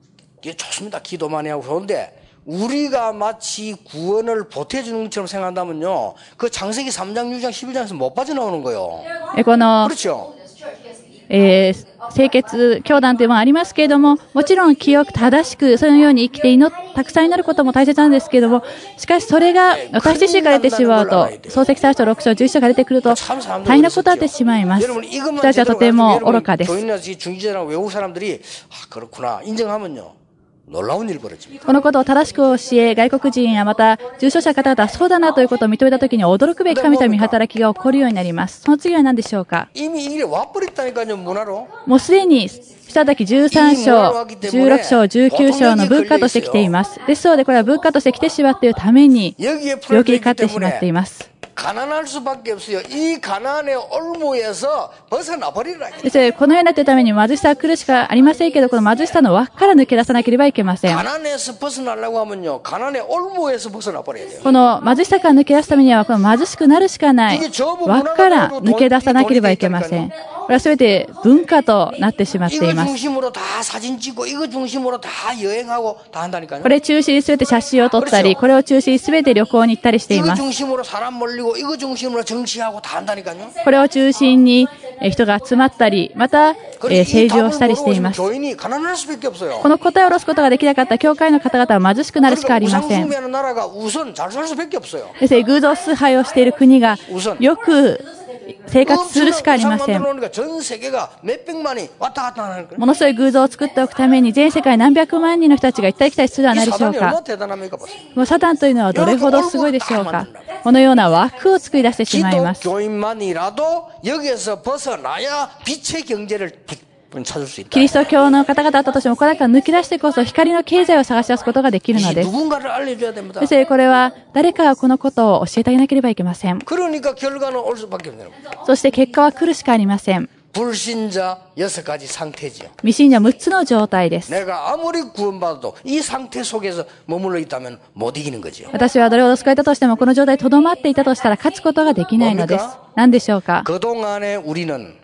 이게 좋습니다. 기도 많이 하고 그런데 우리가 마치 구원을 보태주는 것처럼 생각한다면요. 그 창세기 3장, 6장, 11장에서 못 빠져나오는 거예요. この 그렇죠. 清潔教団というのもありますけれども、もちろん清く正しくそのように生きてたくさん祈ることも大切なんですけれども、しかしそれが私自身が出てしまうと、創世記3章、6章、11章が出てくると大変なことになってしまいます。人たちはとても愚かです。 중지자랑 외국 사람들이 그렇구나 인정하면요. 놀라운 일이 벌어집니다. このことを正しく教え、外国人やまた重症者の方々はそうだなということを認めたときに驚くべき神様の働きが起こるようになります。その次は何でしょうか。 이미 이게 와버렸다니까요, 문화로. もうすでに下たき13章、16章、19章の文化として来ています。ですのでこれは文化として来てしまっているために病気にかかってしまっています。 가난할 수밖에 없어요. 이 가난의 올무에서 벗어나 버리라. ですのでこのようになっているために貧しさは来るしかありませんけど、この貧しさの輪から抜け出さなければいけません。 가난에서 벗어나려고 하면요. 가난의 올무에서 벗어나 버려야 돼요. この貧しさから抜け出すためには、この貧しくなるしかない輪から抜け出さなければいけません。これは全て文化となってしまってい 이거 ます。 중심으로 다 사진 찍고 이거 중심으로 다 여행하고 다 한다니까요. これ中心に全て写真を撮ったり、これを中心に全て旅行に行ったりしてい 이거 ます。 중심으로 사람 몰리고 이거 중심으로 정치하고 다 한다니까요. これを中心に人が集まったり、また 그리고 이 政治をしたり 답을 してい 모르고 ま 있으면 す。 교인이 가난할 수밖에 없어요. この答えを下ろすことができなかった教会の方々は貧しくなるしかありません。 우상숭배하는 나라가 우선 잘 살 수밖에 없어요. ですね、偶像崇拝をしている国がよく生活するしかありません。 전 세계가 몇 백만이 왔다 갔다 하는 거예요. ものすごい偶像を作っておくために全世界何百万人の人たちが行ったり来たりするのはないでしょう 사단이 か。 얼마나 대단합니까 보세요. もうサタンというのはどれほどすごいでしょうか。このような枠を作り出してしまいます。 기독교인만이라도 여기에서 벗어나야 빛의 경제를 찾을 수 있다. キリスト教の方々だったとしても、これから抜け出してこそ光の経済を探し出すことができるの 이 です。 누군가를 알려줘야 됩니다. そしてこれは誰かがこのことを教えてあげなければいけません。 그러니까 결과는 올 수밖에 없는 겁니다. そして結果は来るしかありません。 불신자 6가지 상태지요. 未信者6つの状態です。 내가 아무리 구원받아도 이 상태 속에서 머물러 있다면 못 이기는 거죠. 私はどれほど救えたとしても、この状態に留まっていたとしたら勝つことができないのです。何でしょうか。 그동안에 우리는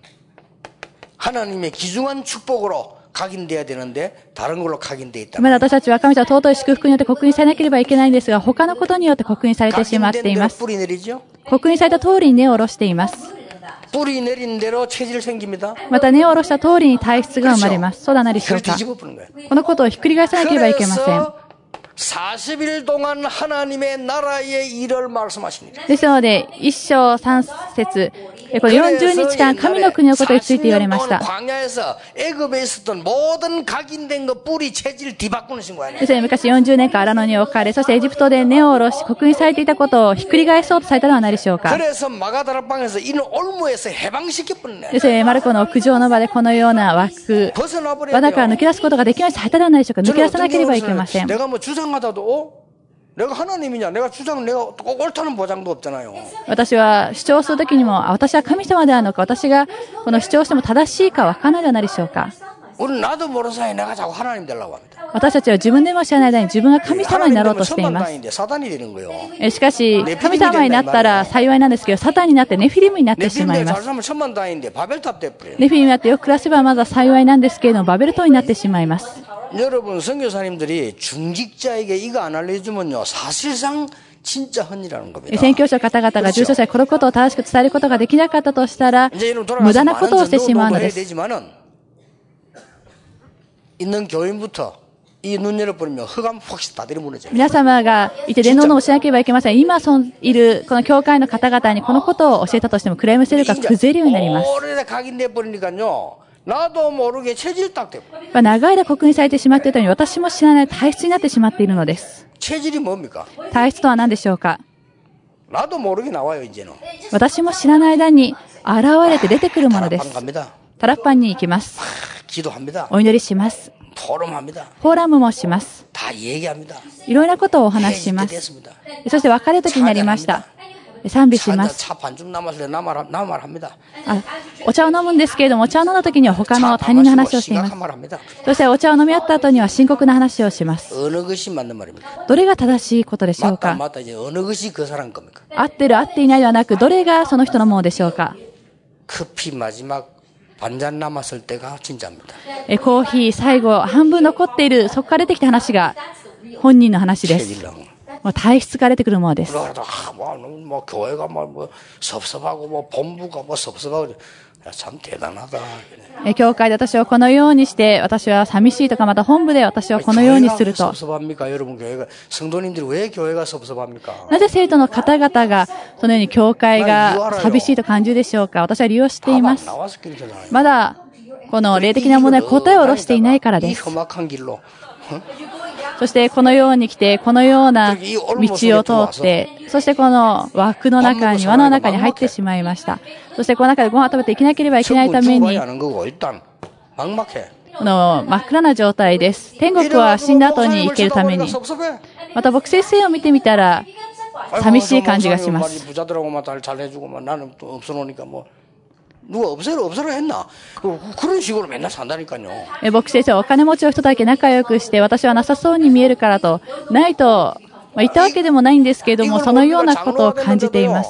하나님의 귀중한 축복으로 각인돼야 되는데 다른 걸로 각인돼 있다. まだ私たちは神様の尊い祝福によって刻印されなければいけないんですが、他のことによって刻印されてしまっています。 뿌리 내리죠. 刻印された通りに根を下ろしています。 뿌리 내린 대로 체질 생깁니다. また根を下ろした通りに体質が生まれます。そうではないでしょう 그걸 か。 뒤집어 푸는 거예요. このことをひっくり返さなければいけません。 그래서 40일 동안 하나님의 나라의 일을 말씀하시니라. ですので、一章三節、この40日間神の国のことについて言われました。 광야에서 애굽에 있었던 모든 각인된 거 뿌리 체질 뒤바꾸는 거예요. ですね、昔40年間荒野に置かれ、そしてエジプトで根を下ろし、刻印されていたことをひっくり返そうとされたのは何でしょうか。 그래서 마가다락방에서 이는 올무에서 해방시켜 버렸네. ですね、マルコの屋上の場でこのような枠、 벗어나 버려야 罠から 돼요. 抜け出すことができないされたのは何でしょうか。抜け出さなければいけません。 내가 뭐 주장하다도 내가 하나님이냐? 내가 주장은 내가 꼭 옳다는 보장도 없잖아요. 私は主張するときにも、私は神様であるのか、私がこの主張しても正しいかわからないではないでしょうか。 우리는 나도 모르는 사이에 내가 자꾸 하나님 되려고 합니다. 私たちは自分でも知らない間に自分が神様になろうとしています。 천만다인데 사단이 되는 거예요. しかし、神様になったら幸いなんですけど、サタンになってネフィリムになってしまいま 잘 す。 살면 천만다인데 바벨탑 돼버려요. ネフィリムになってよく暮らせばまだ幸いなんですけれども、バベル島になってしまいます。 여러분 선교사님들이 중직자에게 이거 안 알려주면요 사실상 진짜 헌이라는 겁니다. 宣教師の方々が重症者にこのことを正しく伝えることができなかったとしたら、 이제 이런 無駄 돌아가서 なことを 많은 してしまうの 전도도 で 해야 す。 되지만은 있는 교인부터 이 눈 열어버리면 흑암 확실히 다 들이무너져요. 皆様がいて伝道の教えなければいけません。今いるこの教会の方々にこのことを教えたとしてもクレームするか崩れるようになります。 오래돼 각인돼 버리니까요 나도 모르게 체질 딱 돼. 長い間刻印されてしまっていたように私も知らない体質になってしまっているのです。 체질이 뭡니까? 体質とは何でしょうか。 나도 모르게 나와요 이제는. 私も知らない間に現れて出てくるもので 다락방 す。 갑니다. タラッパンに行きます。 기도합니다. お祈りします。 포럼합니다. フォーラムもします。 다 얘기합니다. いろいろなことをお話しし 헤어질 ま 때 す。 됐습니다. そして別れる時になりました。賛美します。 차 반쯤 남았을 때 나말합니다. お茶を飲むんですけれども、お茶を飲んだ時には他の他人の話をしています。 심각한 말합니다. そしてお茶を飲み終わった後には深刻な話をします。 어느 것이 맞는 말입니까? どれが正しいことでしょう 맞다 か。 맞다 이제 어느 것이 그 사람 겁니까? 合ってる合っていないではなく、どれがその人のものでしょうか。 커피 마지막 반잔 남았을 때가 진짜입니다. コーヒー最後半分残っている、そこから出てきた話が本人の話です。 체질랑. もう体質から出てくるものです。 그래도 뭐 교회가 뭐 섭섭하고 뭐 본부가 뭐 섭섭하고 참 대단하다. 教会で私はこのようにして、私は寂しいとか、また本部で私はこのようにすると。 섭섭합니까? 여러분 교회가 성도님들이 왜 교회가 섭섭합니까? なぜ生徒の方々がそのように教会が寂しいと感じるでしょうか。私は利用しています。 まだこの霊的な問題に答えを下ろしていないからです。 험악한 길로 そしてこのように来て、このような道を通って、そしてこの枠の中に、輪の中に入ってしまいました。そしてこの中でご飯を食べていけなければいけないために、この真っ暗な状態です。天国は死んだ後に行けるために。また牧師先生を見てみたら、寂しい感じがします。 누가 없애라 했나? 그런 식으로 맨날 산다니까요. 牧師先生はお金持ちの人だけ仲良くして、私はなさそうに見えるからと、ないと言ったわけでもないんですけれども、そのようなことを感じています。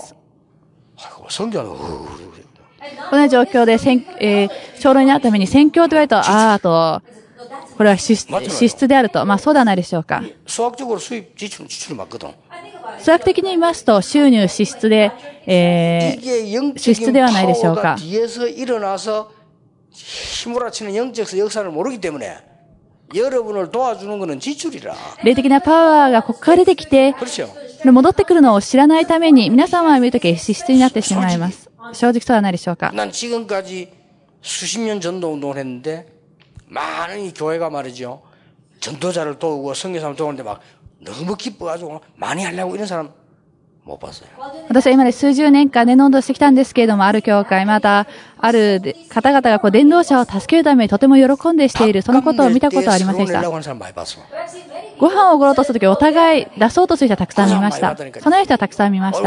この状況で長老になるために宣教と言われると、これは支出であると、そうではないでしょうか。 수학적으로 수입 지출이 맞거든. 数学的に言いますと、収入支出で、支出ではないでしょうか。 뒤에서 일어나서 휘몰아치는 영적 역사를 모르기 때문에 여러분을 도와주는 것은 지출이라. 霊的なパワーがここから出てきて、 그렇죠. 戻ってくるのを知らないために、皆様が見るとき支出になってしまいます。正直そうではないでしょうか。 난 지금까지 수십 년 전도 운동을 했는데 많은 이 교회가 말이죠. 전도자를 도우고 선교사를 도우는데 막 너무 기뻐가지고 많이 하려고 이런 사람 못 봤어요. 私は今まで数十年間伝道してきたんですけれども、ある教会、またある方々が伝道者を助けるためにとても喜んでしている、そのことを見たことはありませんでした。ご飯をおごろうとするときお互い出そうとする人はたくさん見ました。その人はたくさん見ました。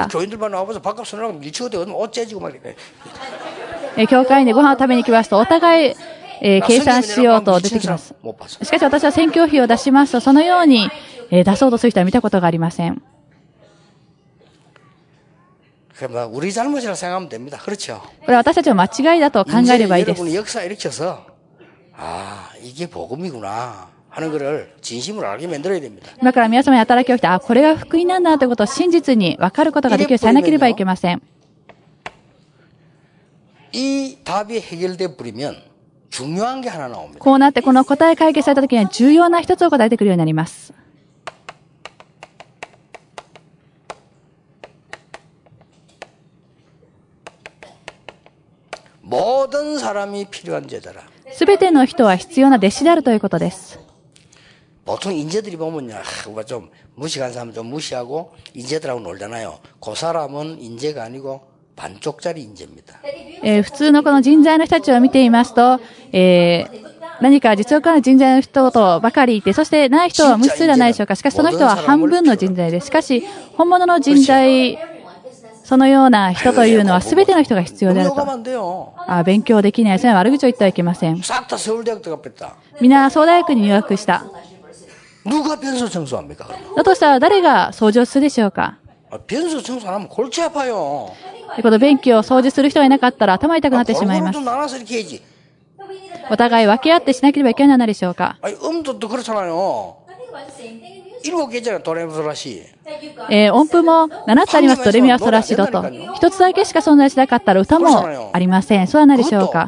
教会にご飯を食べに行きますと、お互い計算しようと出てきます。しかし私は宣教費を出しますと、そのように出そうとする人は見たことがありません。 우리 잘못이라 생각하면 됩니다. 그렇죠? これは私たちの間違いだと考えればいいです。 여러분이 역사 일으켜서 이게 복음이구나 하는 것을 진심으로 알게 만들어야 됩니다. だから皆様に働きをして、これが福音なんだということを真実に分かることができるようにされなければいけません。 이 답이 해결돼 버리면 중요한 게 하나 나옵니다. こうなってこの答え解決された時には重要な一つが答えてくるようになります。 모든 사람이 필요한 제자라. すべての人は必要な弟子であるということです。 보통 인재들이 보면요, 좀 무식한 사람은 좀 무시하고 인재들하고 놀잖아요. 그 사람은 인재가 아니고 반쪽짜리 인재입니다. 普通のこの人材の人たちを見ていますと、 何か実力ある人材の人とばかりいて、そしてない人は無数ではないでしょうか。しかしその人は半分の人材です。しかし、本物の人材、そのような人というのは全ての人が必要であると。勉強できない。それは悪口を言ってはいけません。みんな総大学に入学した。だとしたら誰が掃除をするでしょうか。この便器を掃除する人がいなかったら頭痛くなってしまいます。お互い分け合ってしなければいけないのではないでしょうか。音符も7つありますと、レミはソラシドと。1つだけしか存在しなかったら歌もありません。そうはないでしょうか。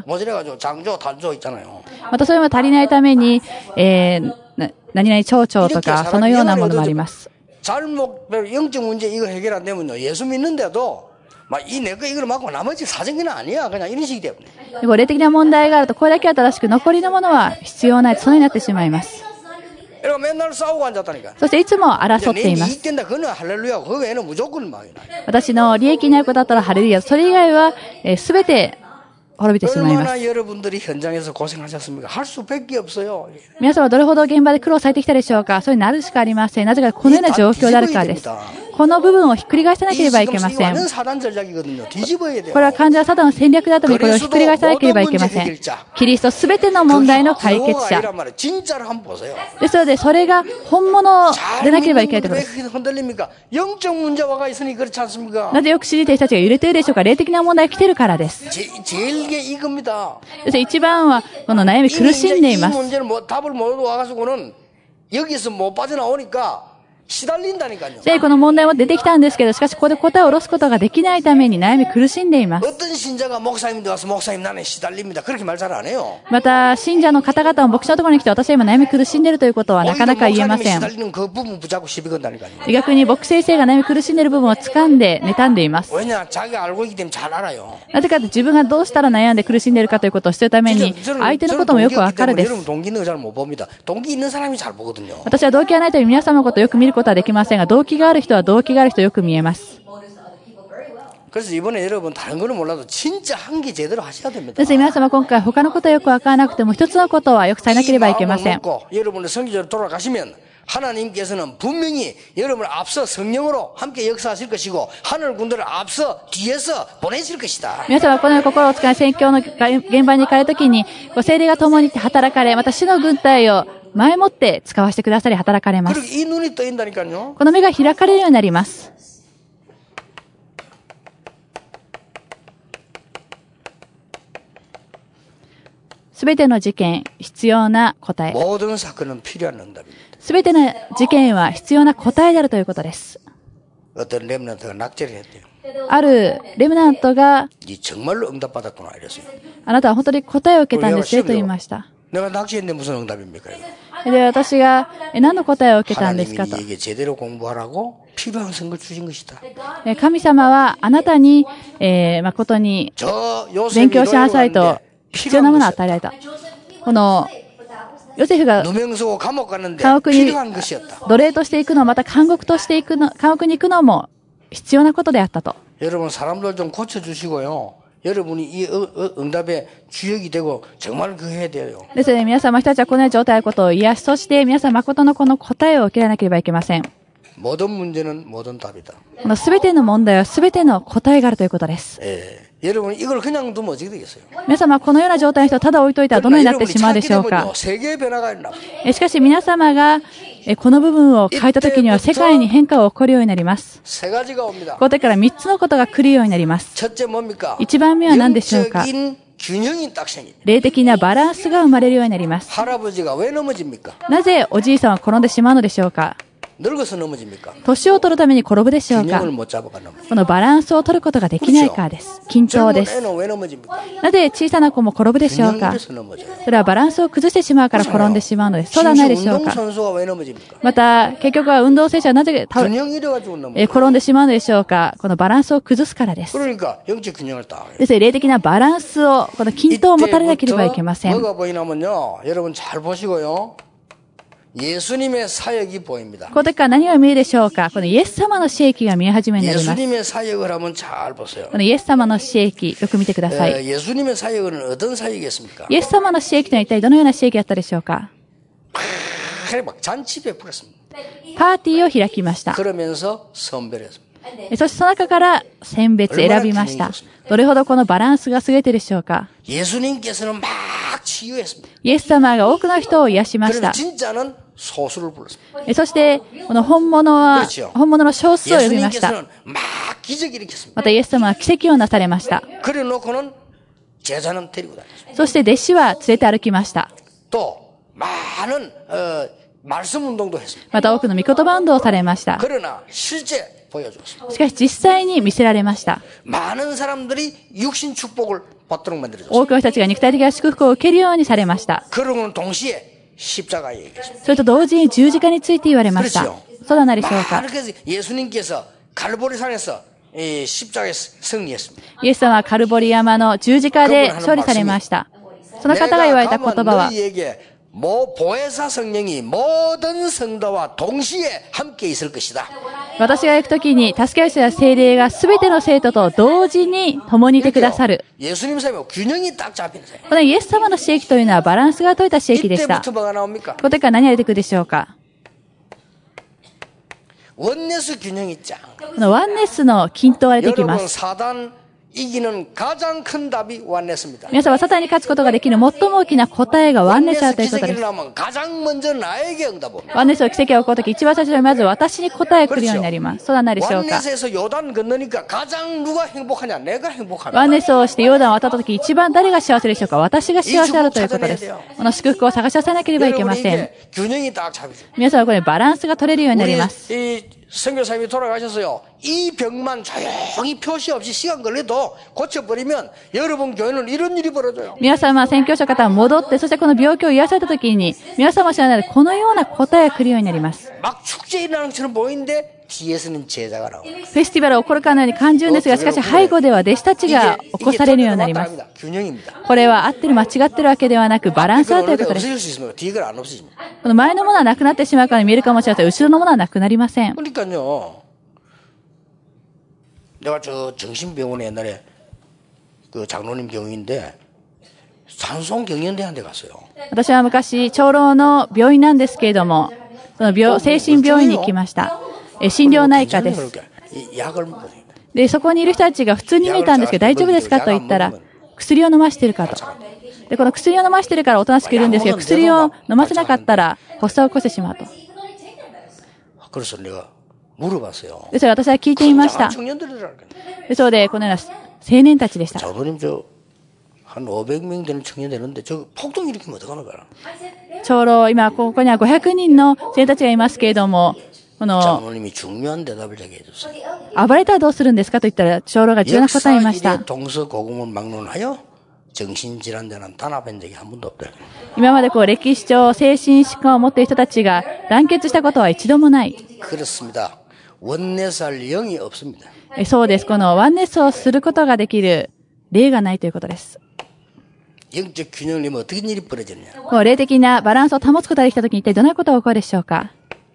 またそれも足りないために、何々長調とか、そのようなものもあります。霊的な問題があると、これだけは正しく、残りのものは必要ない、そのようになってしまいます。そしていつも争っています。私の利益になることだったらハレルヤ。それ以外は全て滅びてしまいます。皆様はどれほど現場で苦労されてきたでしょうか。それになるしかありません。なぜかこのような状況であるからです。この部分をひっくり返さなければいけません。これは完全なサタンの戦略だとこれをひっくり返さなければいけません。キリストすべての問題の解決者。ですので、それが本物でなければいけないということです。なぜよく信じている人たちが揺れているでしょうか。霊的な問題が来ているからです。そして一番はこの悩み苦しんでいます。で、この問題も出てきたんですけど、しかしここで答えを下ろすことができないために悩み苦しんでいます。また、信者の方々も牧師のところに来て、私は今悩み苦しんでいるということはなかなか言えません。逆に牧師先生が悩み苦しんでいる部分を掴んで妬んでいます。なぜかと自分がどうしたら悩んで苦しんでいるかということを知るために、相手のこともよくわかるです。私は動機がないという皆様のことをよく見ることはできませんが、動機がある人は動機がある人をよく見えます。です皆様今回他のことはよくわからなくても一つのことはよくされなければいけません。皆様この心を使い宣教の現場に行かれるときに聖霊が共に働かれ、また主の軍隊を前もって使わせてくださり働かれます。この目が開かれるようになります。すべての事件、必要な答え。すべての事件は必要な答えであるということです。あるレムナントが、あなたは本当に答えを受けたんですよと言いました。で、私が何の答えを受けたんですかと。神様はあなたに、誠に勉強しなさいと必要なものを与えられた。このヨセフが監獄に奴隷としていくの、また監獄としていくの、監獄に行くのも必要なことであったと。ですので皆様人たちはこのような状態のことを癒し、そして皆様誠のこの答えを受けられなければいけません。このすべての問題はすべての答えがあるということです。皆様このような状態の人をただ置いといたらどのようになってしまうでしょうか。しかし皆様がこの部分を変えたときには世界に変化が起こるようになります。ここから3つのことが来るようになります。1番目は何でしょうか。霊的なバランスが生まれるようになります。なぜおじいさんは転んでしまうのでしょうか。年を取るために転ぶでしょうか。このバランスを取ることができないからです。均等です。なぜ小さな子も転ぶでしょうか。それはバランスを崩してしまうから転んでしまうのです。そうではないでしょうか。また結局は運動選手はなぜ転んでしまうのでしょうか。このバランスを崩すからです。ですから霊的なバランスを、この均等を持たれなければいけません。 예수님의 사역이 보입니다. ここから何が見えるでしょうか。このイエス様の刺激が見え始めになります。 예수님의 사역을 한번 잘 보세요. このイエス様の刺激、よく見てください。 예수님의 사역은 어떤 사역이었습니까? イエス様の刺激というのは一体どのような刺激だったでしょうか。 막 잔치 베풀었습니다. パーティーを開きました。 그러면서 선별했습니다. そしてその中から選別選びました。どれほどこのバランスが優れているでしょうか。 예수님께서는 막 치유했습니다. イエス様が多くの人を癒しまし 그러나 た。 진짜는 소수를 불렀습니다. そして、この本物の少数を呼びました。 예수님께서는 막 기적 일으켰습니다. またイエス様は奇跡をなされました。 그래놓고는 제자는 데리고 다녔습니다. そして弟子は連れて歩きました。 또 많은 말씀 운동도 했습니다. また多くの御言葉運動をされました。 그러나 실제 보여줬습니다. しかし実際に見せられました。 많은 사람들이 육신 축복을 받도록 만들어줬습니다. 多くの人たちが肉体的な祝福を受けるようにされました。 그러고는 동시에 십자가에 얘기했습니다. それと同時に十字架について言われました。 그렇죠. そうではないでしょうか。 그래서 예수님께서 갈보리산에서 십자가에 승리했습니다. イエス様はカルボリ山の十字架で勝利されました。その方が言われた言葉は、 너희에게 보혜사 성령이 모든 성도와 동시에 함께 있을 것이다. 私が行くときに助け主や聖霊がすべての生徒と同時に共にいてくださる。 예수님 삶에 균형이 딱 잡히는 거예요. このイエス様の刺激というのはバランスが取れた刺激でした。 이때부터 뭐가 나옵니까? ここから何が出てくるでしょうか。 원내스 균형이 짱. このワンネスの均等が出てきま 여러분 す。 사단 이기는 가장 큰 답이 원내스입니다. 皆さんはサタンに勝つことができる最も大きな答えがワンネスだということ 기적이 です。 일어나면 가장 먼저 나에게 응답합니다. ワンネスの奇跡が起こるとき、一番最初にまず私に答えが来るようになります。そうではないでしょうか。 원내스에서 요단 건너니까 가장 누가 행복하냐? 내가 행복합니다. ワンネスをしてヨーダンを渡ったとき、一番誰が幸せでしょうか。私が幸せだということです。この祝福を探し出さなければいけま 여러분 せん。 이게 균형이 딱 잡히죠. 皆さんはこれバランスが取れるようになります。 이 선교사님이 돌아가셨어요. 이 병만 조용히 표시 없이 시간 걸려도 고쳐버리면 여러분 교회는 이런 일이 벌어져요. 皆様、宣教師の方は戻って、そしてこの病気を癒されたときに、皆様知らないでこのような答えが来るようになります。 막 축제 일어나는 것처럼 보이는데 뒤에서는 제자가 나와요. フェスティバルが起こるかのように感じるんですが、しかし背後では弟子たちが起こされるようになります。 균형입니다. これは合ってる間違ってるわけではなく、バランスだということです。 없어질 수 있으면 뒤가 안 없어집니다. この前のものはなくなってしまうから見えるかもしれません。後ろのものはなくなりません。 그러니까요. 내가 저 정신병원에 옛날에 그 장로님 경위인데 산송경연대한테 갔어요. 私は昔、長老の病院なんですけれども、その精神病院に行きました。心療内科です。 약을 먹어야 됩니다. で、そこにいる人たちが普通に見えたんですけど、大丈夫ですかと言ったら、薬を飲ましてるかと。で、この薬を飲ましてるからおとなしくいるんですけど、薬を飲ませなかったら発作を起こしてしまうと。 그래서 내가 물어봤어요. で、それ私は聞いてみました。 청년들이라니까. で、そうで、このような青年たちでした。 장로님 한 500명 되는 청년 되는데 저 폭동 일으키면 어떡하는 거야? 長老、今ここには500人の青年たちがいますけれども、この、 장로님이 중요한 대답을 제게 해줬어요. 暴れたらどうするんですかと言ったら、長老が重要な答えを言いました。 역사일에 동서고금을 막론하여 정신질환자는 단합한 적이 한 번도 없다. 今までこう歴史上、精神疾患を持っている人たちが団結したことは一度もない。 그렇습니다. 원내살 영이 없습니다. そうです。このワンネスをすることができる例がないということです。 영적 균형을 잃으면 어떻게 일이 벌어지느냐. こう霊的なバランスを保つことができたときに一体どんなことが起こるでしょうか。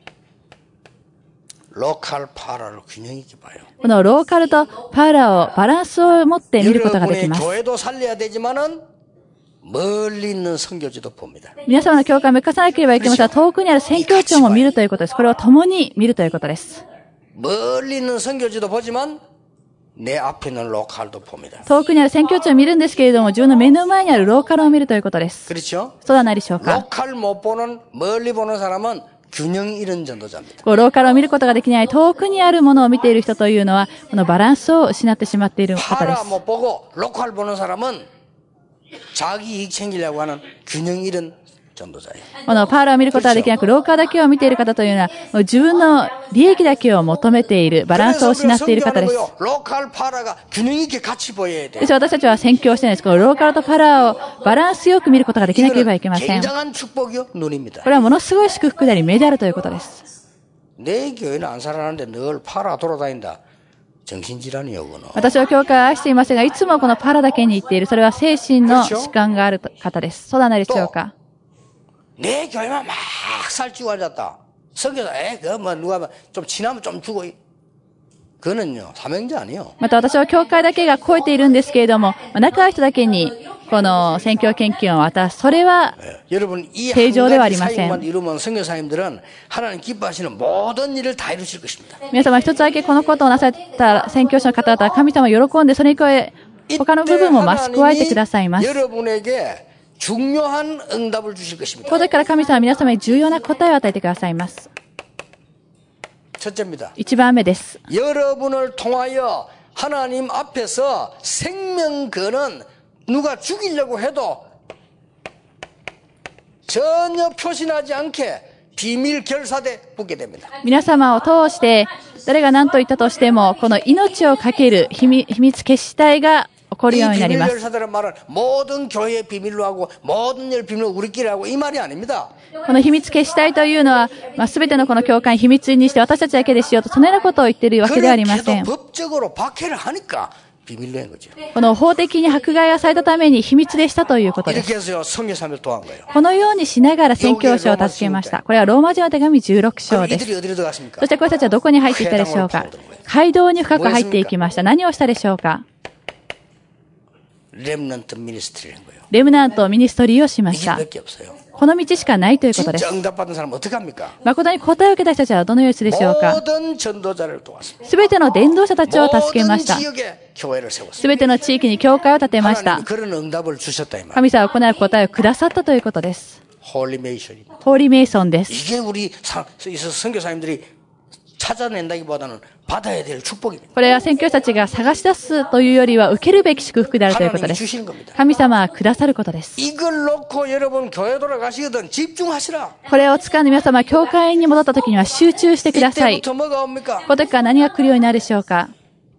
로컬 파라를 균형 있게 봐요. このローカルとパーラをバランスを持って見ることができ 여러분의 ます。 교회도 살려야 되지만은 멀리 있는 선교지도 봅니다. 皆様の教会を生かさなければいけませんが、遠くにある宣教庁も見るということです。これを共に見るということです。 멀리 있는 선교지도 보지만 내 앞에 있는 로컬도 봅니다. 遠くにある宣教庁を見るんですけれども、自分の目の前にあるローカルを見るということです。 그렇죠? そうではないでしょうか。 로컬 못 보는 멀리 보는 사람은 균형 잃은 전도자입니다. こうローカルを見ることができない遠くにあるものを見ている人というのは、このバランスを失ってしまっている方で 파라 す。 못 보고 로컬 보는 사람은 자기 이익 챙기려고 하는 균형 잃은 전도자예요. このパーラを見ることができなく、ローカーだけを見ている方というのは、自分の利益だけを求めている、バランスを失っている方です。 로컬 파라가 균형 있게 같이 보여야 돼요. ですから私たちは宣教してないです。このローカルとパラをバランスよく見ることができなければいけません。こ 굉장한 축복이요 눈입니다. れはものすごい祝福であり、目であるということです。 내 교회는 안 살아나는데 늘 파라 돌아다닌다. 정신질환이요, 그거는. 私は教会を愛していませんが、いつもこのパラだけに言っている、それは精神の疾患がある方です。そうではないでしょうか。 내 교회만 막 살찌고 앉았다. 성교사, 그거 뭐 누가 좀 지나면 좀 주고. 그거는요, 사명자 아니에요. また私は教会だけが超えているんですけれども、仲いい人だけにこの宣教献金を渡す。それは 여러분, 이 正常ではあり 한 ま 가지 せん。 사역만 이루면 선교사님들은 하나님 기뻐하시는 모든 일을 다 이루실 것입니다. 皆様一つだけこのことをなされた宣教師の方々は神様を喜んで、それに加え、他の部分も増し加えてくださいます。 여러분에게 중요한 응답을 주실 것입니다. この時から神様は皆様に重要な答えを与えてくださいます。 첫째입니다. 1番目です。 여러분을 통하여 하나님 앞에서 생명권은 누가 죽이려고 해도 전혀 표시나지 않게 비밀 결사대 붙게 됩니다. 皆様を通して、誰が何と言ったとしても、この命をかける秘密決死体が起こる 이 ようになり 비밀 ます。 결사대란 말은 모든 교회의 비밀로 하고 모든 일 비밀로 우리끼리 하고 이 말이 아닙니다. この秘密決死体というのは、全てのこの教会秘密にして私たちだけでしようと、そのようなことを言っているわけではありません。 그래도 법적으로 박해를 하니까 비밀로 한 거죠. この法的に迫害がされたために秘密でしたということです。 이렇게 해서 선교사를 도한 거예요. このようにしながら宣教師を助けました。これはローマ人の手紙16章 그럼 です。 이들이 어디로 들어갔습니까? そしてこの人たちはどこに入っていったでしょうか。街道に深く入っていきました。何をしたでしょうか。 렘넌트 미니스트리를 한 거예요. レムナントミニストリーをしまし 이 た。 길밖에 없어요. この道しかないということで 진짜 す。 응답받은 사람은 어떻게 합니까? 誠に答えを受けた人たちはどのようにするでしょうか。 모든 전도자를 도왔습니다. すべての伝道者たちを助けま 모든 した。 지역에 교회를 세웠습니다. すべての地域に教会を建てました。 하나님이 그런 응답을 주셨다 이 말. 神様はこのような答えをくださったということです。 홀리메이션입니다. ホーリーメイソンです。 이게 우리 선교사님들이 찾아낸다기보다는 받아야 될 축복입니다. これは宣教師たちが探し出すというよりは受けるべき祝福であるということ 하나님이 です。 주시는 겁니다. 神様はくださることです。 이걸 놓고 여러분 교회 돌아가시거든 집중하시라. これを掴んで皆様、教会に戻った時には集中してください。 이때부터 뭐가 옵니까? この時から何が来るようになるでしょうか。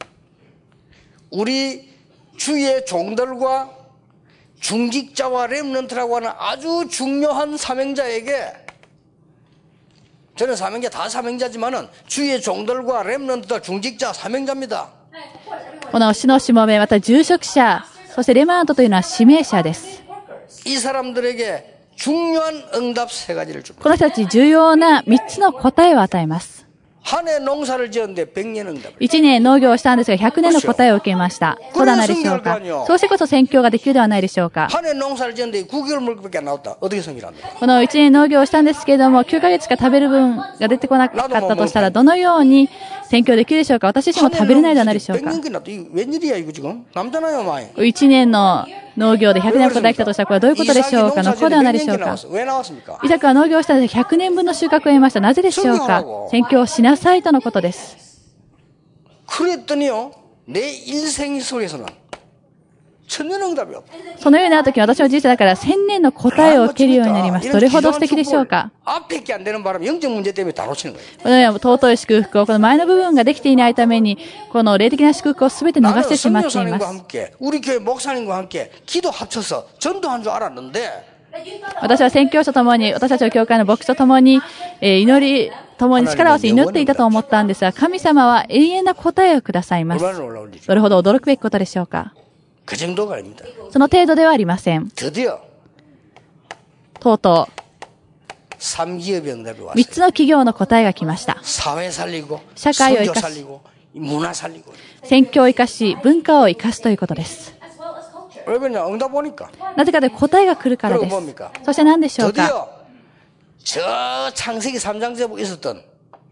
우리 주의 종들과 중직자와 렘넌트라고 하는 아주 중요한 사명자에게 저는 사명자 다 사명자지만은 주의 종들과 렘넌트와 중직자 사명자입니다. この死のしもべ、また住職者、そしてレマントというのは指名者です。 이 사람들에게 중요한 응답 세 가지를 줍니다. この人たち重要な3つの答えを与えます。 한 해 농사를 지었는데 100년 응답. 1年農業をしたんですが100年の答えを受けました。そうではないでしょうか。そうしてこそ宣教ができるではないでしょうか。 한 해 농사를 지었는데 9개월 물밖에 안 나왔다. 어떻게 성기를 합니까? この1年農業をしたんですけれども、9ヶ月しか食べる分が出てこなかったとしたら、どのように宣教できるでしょうか。私自身も食べれないではないでしょうか。 100년 끝났다. 이거 웬일이야 이거 지금? 남잖아요 많이. 1年の農業で100年の答えが来たとしたら、これはどういうことでしょうか。こうではないでしょうか。 왜 나왔습니까? イサクは農業をしたので100年分の収穫を得ました。なぜでしょうか。宣教をしなさいとのことです。 그랬더니요, 내 일생 속에서는 천년응답이 없다. そのようになるとき、私の人生だから1000年の答えを受けるようになります。どれほど素敵でしょうか。 앞에게 안 되는 바람에 영적 문제 때문에 다 놓치는 거예요. このような尊い祝福を、この前の部分ができていないために、この霊的な祝福をすべて逃してしまっていま 선교사님과 す。 함께 우리 교회 목사님과 함께 기도 합쳐서 전도한 줄 알았는데 私は宣教師と共に、私たちの教会の牧師と共に、祈り、共に力を合わせ祈っていたと思ったんですが、神様は永遠な答えをくださいます。 얼마나 놀라운 일이죠. どれほど驚くべきことでしょうか。 그 정도가 아닙니다. その程度ではありません。 드디어 とうと 3기업의 응답이 う、3 왔어요. つの企業の答えが来ました。 사회 살리고, 社会を 선교 生かし、 살리고, 문화 살리고. 宣教を生かし、文化を生かすということです。 왜 그러냐? 응답 오니까. なぜかというと答えが来るからで 그리고 す。 뭡니까? そして何でしょうか。 드디어 저 창세기 3장 제목에 있었던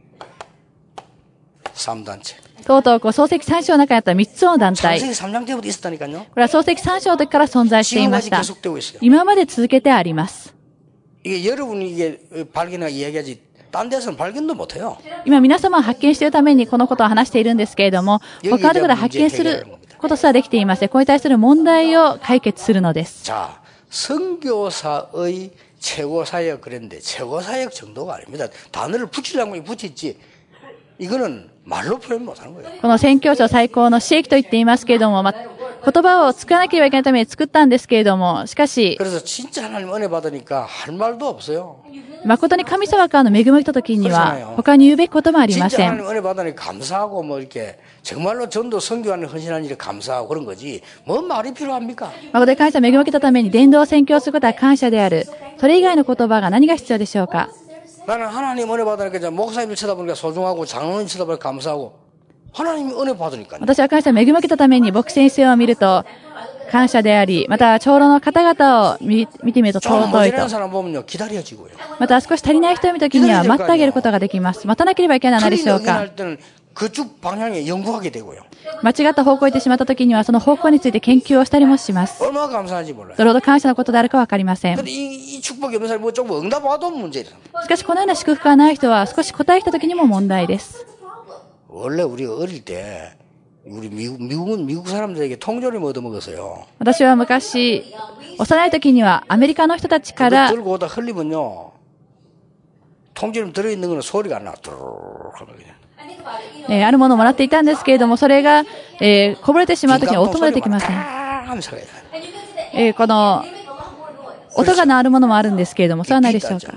3단체. とうとう、創世記3章の中にあった3つの団体。 창세기 3장 때부터 있었다니까요. これは創世記3章の時から存在していまし 지금까지 た。 계속되고 있어요. 今まで続けてあります。 이게 여러분이 이게 발견하고 이야기하지 딴 데서는 발견도 못해요. 今皆様を発見しているためにこのことを話しているんですけれども、他のところで発見することすらできていません。これに対する問題を解決するのです。 자, 선교사의 최고 사역 그랬는데 최고 사역 정도가 아닙니다. 단어를 붙이려면 붙였지. 이거는 말로 표현 못하는 거예요. この宣教師を最高の刺激と言っていますけれども、言葉を作らなければいけないために作ったんですけれども、しかし、 그래서 진짜 하나님 은혜 받으니까 할 말도 없어요. 誠に神様からの恵みが来た時には、他に言うべきこともありま 진짜 せん。 하나님 은혜 받으니까 감사하고 뭐 이렇게 정말로 전도 선교하는 헌신하는 일에 감사하고 그런 거지. 뭔 말이 필요합니까? 誠に神様恵みを受けたために伝道を宣教することは感謝である。それ以外の言葉が何が必要でしょうか。 나는 하나님 은혜 받으니까 목사님을 쳐다보니까 소중하고 장로님 쳐다보니까 감사하고 하나님이 은혜 받으니까. 私は感謝恵まれたために牧師先生を見ると感謝であり、また長老の方々を見てみると尊いと。 사람 보면요 기다려지고요. また少し足りない人を見るときには待ってあげることができます。待たなければいけないのでしょうか。 그쪽 방향에 연구하게 되고요. 間違った方向に行ってしまったときにはその方向について研究をしたりもします。 얼마나 감사한지 몰라요. どれほど感謝のことであるかわかりません。 근데 이 축복이 없는 사람이 좀 응답 와도 문제예요. しかしこのような祝福がない人は少し答えたときにも問題です。 원래 우리가 어릴 때 우리 미국 사람들에게 통조림 얻어먹었어요. 私は昔幼い時にはアメリカの人たちから 들고 오다 흘리면요 통조림 들어있는 거는 소리가 안 나. あるものをもらっていたんですけれども、それが、こぼれてしまうときには音も出てきません。この音が鳴るものもあるんですけれども、そうはないでしょうか。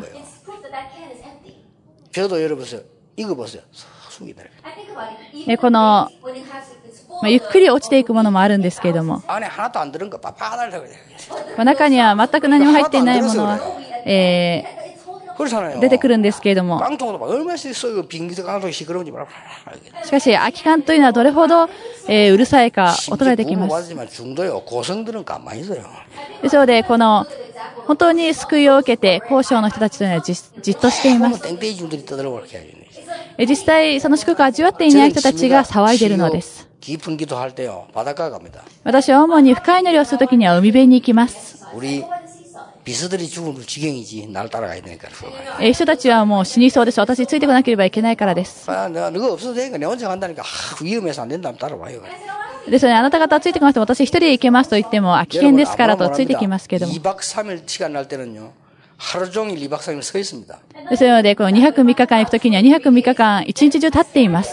저도 열어보세요. 이거 보세요. 속이 다. この、ゆっくり落ちていくものもあるんですけれども、 안에 하나도 안 들은 거 빠빠하다고 해요. 中には全く何も入っていないものは、 그렇잖아요. 出てくるんですけれども、 깡통도 막 얼마나 써요. 빙기도 깡통이 시끄러운지 몰라. しかし空き缶というのはどれほど、うるさいか音が出てきます。 받지만 중도요. 고성들은 가만히 있어요. ですので、この本当に救いを受けて交渉の人たちというのはじっとしています。 땡땡이 중들이 떠들어보게 해야겠네. 実際その祝福を味わっていない人たちが騒いでいるのです。 깊은 기도할 때요. 바닷가 갑니다. 私は主に深い祈りをするときには海辺に行きます。 우리 비서들이 죽을 지경이지. 날 따라가야 되니까. 人たちはもう死にそうです。私についてこなければいけないからです。 내가 너가 없어도 되니까 내 혼자 간다니까. 위험해서 안 된다면 따라와요. ですので、あなた方はついてこなくても私一人で行けますと言っても、危険ですからとついてきますけれども。 2박 3일 시간 날 때는요. 하루 종일 2박 3일 서 있습니다. ですので、この2泊3日間行くときには2泊3日間一日中立っています。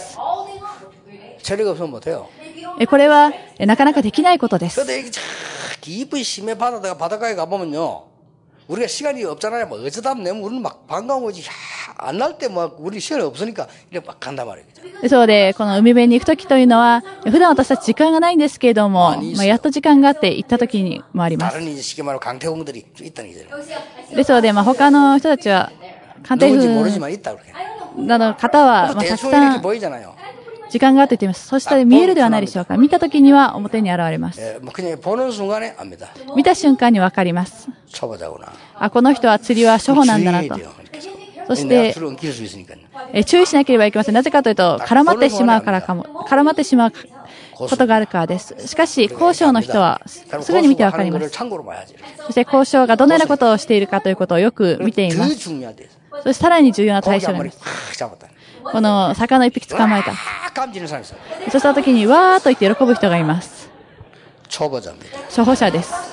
체력 없으면 못해요. これはなかなかできないことです。 근데 이게 깊은 심해 바닷가에 가보면요. 우리가 시간이 없잖아요. 뭐 어쩌다 보면 우리는 막 반가운 거지. 안 날 때 막 우리 시간이 없으니까 이렇게 막 간단 말이에요. ですので、この海辺に行くときというのは、普段私たち時間がないんですけれども、やっと時間があって行ったときにもあります。 다른 이제 쉽게 말하면 강태공들이 있다는 얘기잖아요. ですので、他の人たちは、官邸 누군지 風 모르지만 있다 그렇게. などの方は、たく 대충 さ 이렇게 ん 보이잖아요. 時間があって言っています。そして見えるではないでしょうか。見たときには表に現れます。 예, 뭐 그냥 보는 순간에 압니다. 見た瞬間にわかります。 초보자구나. あ、この人は釣りは初歩なんだなと。 そし 내가 て、 술을 엉킬 수 있으니까요. 注意しなければいけません。なぜかというと、絡まってしまうからかも、絡まってしまうことがあるからです。しかし、交渉の人は、すぐに見てわかります。 참고로 봐야지. そして交渉がどのようなことをしているかということをよく見ていま 더 す。 중요하대. そしてさらに重要な対 고기 象 한 があ 마리 ります。 확 잡았다. この魚を一匹捕まえた。 깜지는 사람이 있어요. そうした時に、わーっと言って喜ぶ人がいます。 초보자입니다. 初歩者です。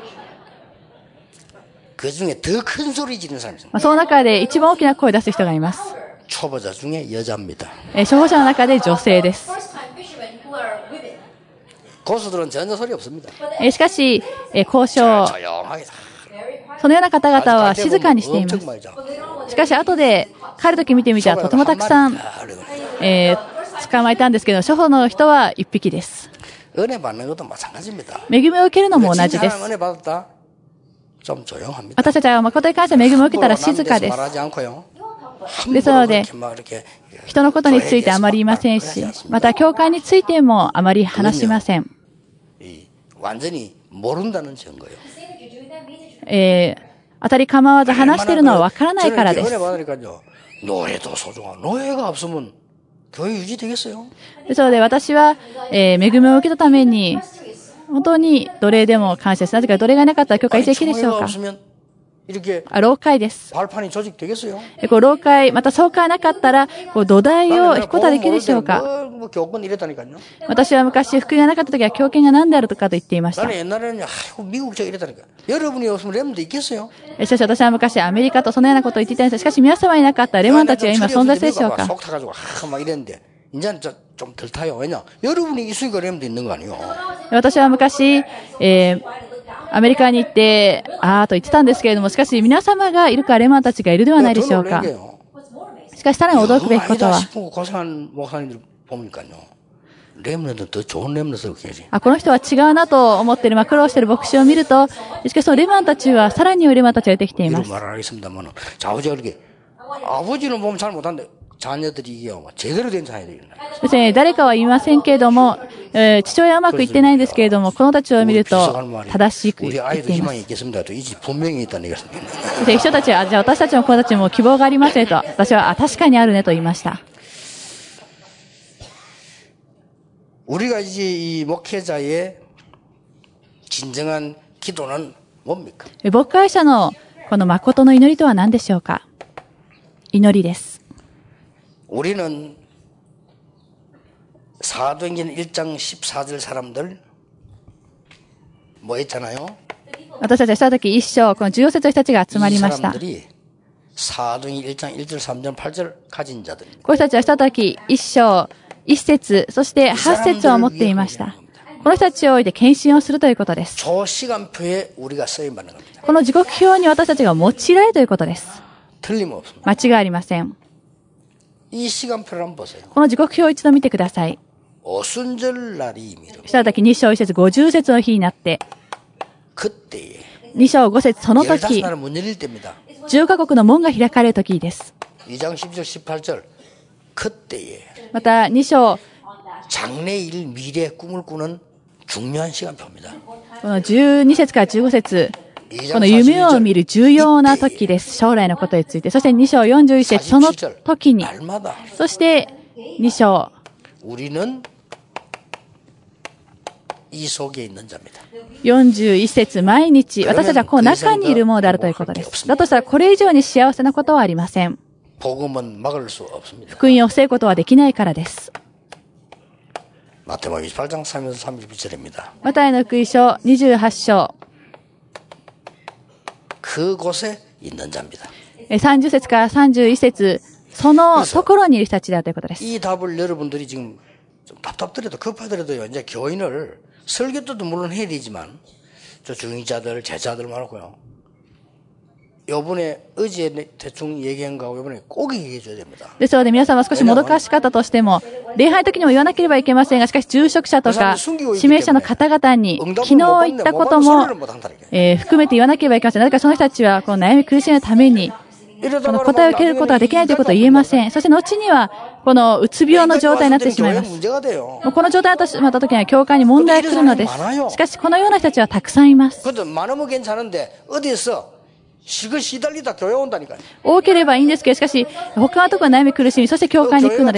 그 중에 더 큰 소리 지르는 사람이 있어요. その中で一番大きな声を出す人がいます。 초보자 중에 여자입니다. 初歩者の中で女性です。 고수들은 전혀 소리 없습니다. しかし、交渉、 조용하게. そのような方々は静かにしています。 엄청 많이 자. しかし、後で帰るとき見てみたらとてもたくさん、捕まえたんですけど、初歩の人は一匹です。 은혜 받는 것도 마찬가지입니다. 恵みを受けるのも同じで 진짜 す。 은혜 받았다. 좀 조용합니다. 私たちは誠に感謝恵みを受けたら静かです。 말하지 않고요. ですので、 막 이렇게 人のことについてあまり言いませんし、また教会についてもあまり話しません。 완전히 모른다는 증거예요. 当たり構わず話しているのはわからないからです。 은혜 받으니까요. 노예도 소중하고 노예가 없으면 교회 유지되겠어요? ですので私は、恵みを受けたために、本当に奴隷でも感謝です。なぜか奴隷がいなかったら教会移籍でしょうか。 이렇게 労会です。 발판이 조직되겠어요? 労会、また総会なかったら、土台を引くことはできるでしょうか。 뭐 교권 이랬다니까요. 私は昔、福音がなかった時は、教権が何であるとかと言っていました。 나는 옛날에는 아이고 미국적 이랬다니까. 여러분이 없으면 렘도 있겠어요? しかし私は昔、アメリカとそのようなことを言っていたんです。しかし皆様いなかったレモンたちが今存在するでしょうか。 속 타가지고 막 이랬는데 이제는 좀 덜 타요. 왜냐? 여러분이 있으니까 렘도 있는 거 아니에요. 私は昔、アメリカに行って、と言ってたんですけれども、しかし皆様がいるからレモンたちがいるではないでしょうか。しかしさらに驚くべきことは、 고생한 목사님들 보니까요. 렘넌트 더 좋은 렘넌트로 계시. この人は違うなと思っている、苦労している牧師を見ると、しかしそのレモンたちはさらにレモンたちが出てきています。 말하겠습니다만 좌우지가 이렇게 아버지는 보면 잘 못하는데 자녀들이 이게 제대로 된 자녀들이 있나. ですね、誰かは言いませんけれども、父親はうまくいってないんですけれども、子供たちを見ると正しく言 우리 って 아이도 いま 희망이 す。 있겠습니다. 또 이제 분명히 있다는 얘기였습니다. で、人たちは、じゃあ私たちの子たちも希望がありますねと、私は、確かにあるねと言いました。 우리가 이제 이 목회자의 진정한 기도는 뭡니까? 牧会者のこの誠の祈りとは何でしょうか。祈りです。 우리는 사도행전 1장 14절 사람들 뭐 했잖아요? 私たちはしたとき一章、この14節の人たちが集まり 이 ました。 사람들이 사도행전 1장 1절 3절 8절 가진 자들입니다. この人たちはしたとき一章、一節、そして八節を持っていました。この人たちを置いて献身をするということです。 저 시간표에 우리가 쓰임받는 겁니다. この時刻表に私たちが用いられるということです。 틀림없습니다. 間違いありません。 이 시간표를 한번 보세요. この時刻表を一度見てください。 오순절날이 미루. したとき二章一節50節の日になって、 그때에 二章五節その時、 15나라 문 열릴 때입니다. 10カ国の門が開かれる時です。 2장 10절 18절 그때에 また二章、 장래일 미래 꿈을 꾸는 중요한 시간표입니다. この12節から15節、 2장 この夢を見る重要な時です。将来のことについて。そして2章41節、その時に。 날마다 そして2章。 우리는 이 속에 있는 자입니다. 41節、毎日、私たちはこの中にいるものであるということです。だとしたらこれ以上に幸せなことはありません。 복음은 막을 수 없습니다. 福音を防ぐことはできないからです。 마태복음 28장 3에서 32절입니다. マタイの福音書28章。 그곳에 있는 자입니다. 30節から31節、そのところにいる人たちだということです。 이 답을 여러분들이 지금 좀 답답더라도 급하더라도요. 이제 교인을 설교도 물론 해야 되지만 저 중직자들, 제자들 말고요. 요번에 어제 대충 얘기한 거하고 요번에 꼭 얘기해 줘야 됩니다. ですので皆さんは少しもどかしかったとしても、礼拝の時にも言わなければいけませんが、しかし住職者とか指名者の方々に昨日言ったことも、含めて言わなければいけません。なぜかその人たちはこの悩み苦しみのために、この答えを受けることができないということを言えません。そして後にはこのうつ病の状態になってしまいます。この状態になってしまった時には教会に問題が来るのです。しかしこのような人たちはたくさんいます。 多ければいいんですけど、しかし他のところは悩み苦しみ、そして教会に行くのです。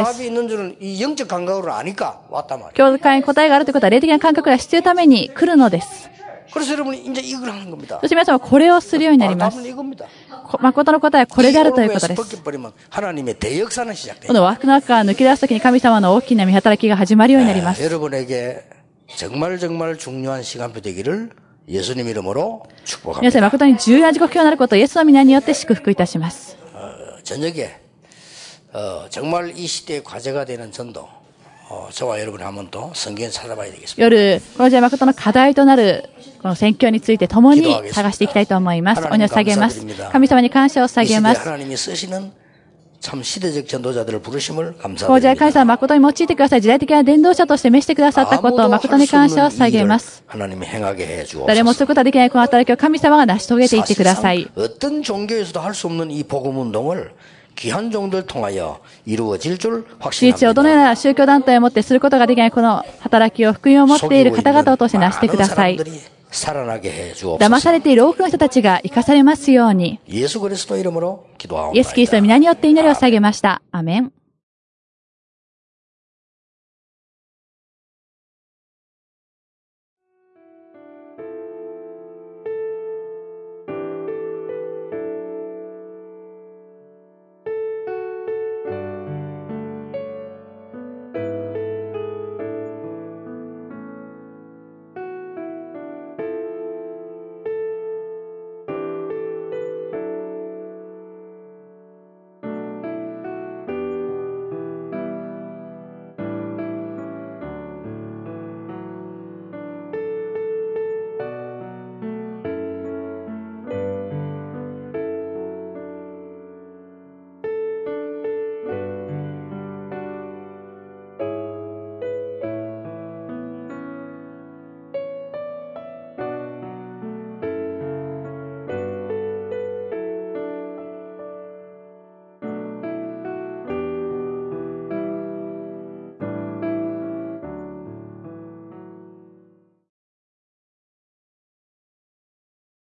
教会に答えがあるということは霊的な感覚が必要ために来るのです。そして皆さんはこれをするようになります。誠の答えはこれであるということです。この枠の中から抜け出すときに神様の大きな見働きが始まるようになります。 정말 중요한 시간표 되기를 예수님 이름으로 축복합니다. 皆さん誠に重要な時刻表になることをイエスの皆によって祝福いたします。 저녁에 정말 이 시대의 과제가 되는 전도 저와 여러분이 한번 또 성경을 찾아봐야 되겠습니다. 夜この時代誠の課題となるこの宣教について共に探していきたいと思います。お祈りを捧げます。神様に感謝を捧げます。 참 시대적 전도자들을 부르심을 감사드립니다. 神様誠に用いてください。時代的な伝道者として召してくださったことを誠に感謝を捧げます。誰もすることができないこの働きを神様が成し遂げていってください。 어떤 종교에서도 할 수 없는 이 복음 운동을 귀한 종들 통하여 이루어질 줄 事実を 확신합니다. どのような宗教団体をもってすることができないこの働きを福音を持っている方々を通して成してください。 騙されている多くの人たちが生かされますように。 예수 그리스도 이름으로 イエス・キリストの皆によって祈りを捧げました。アメン。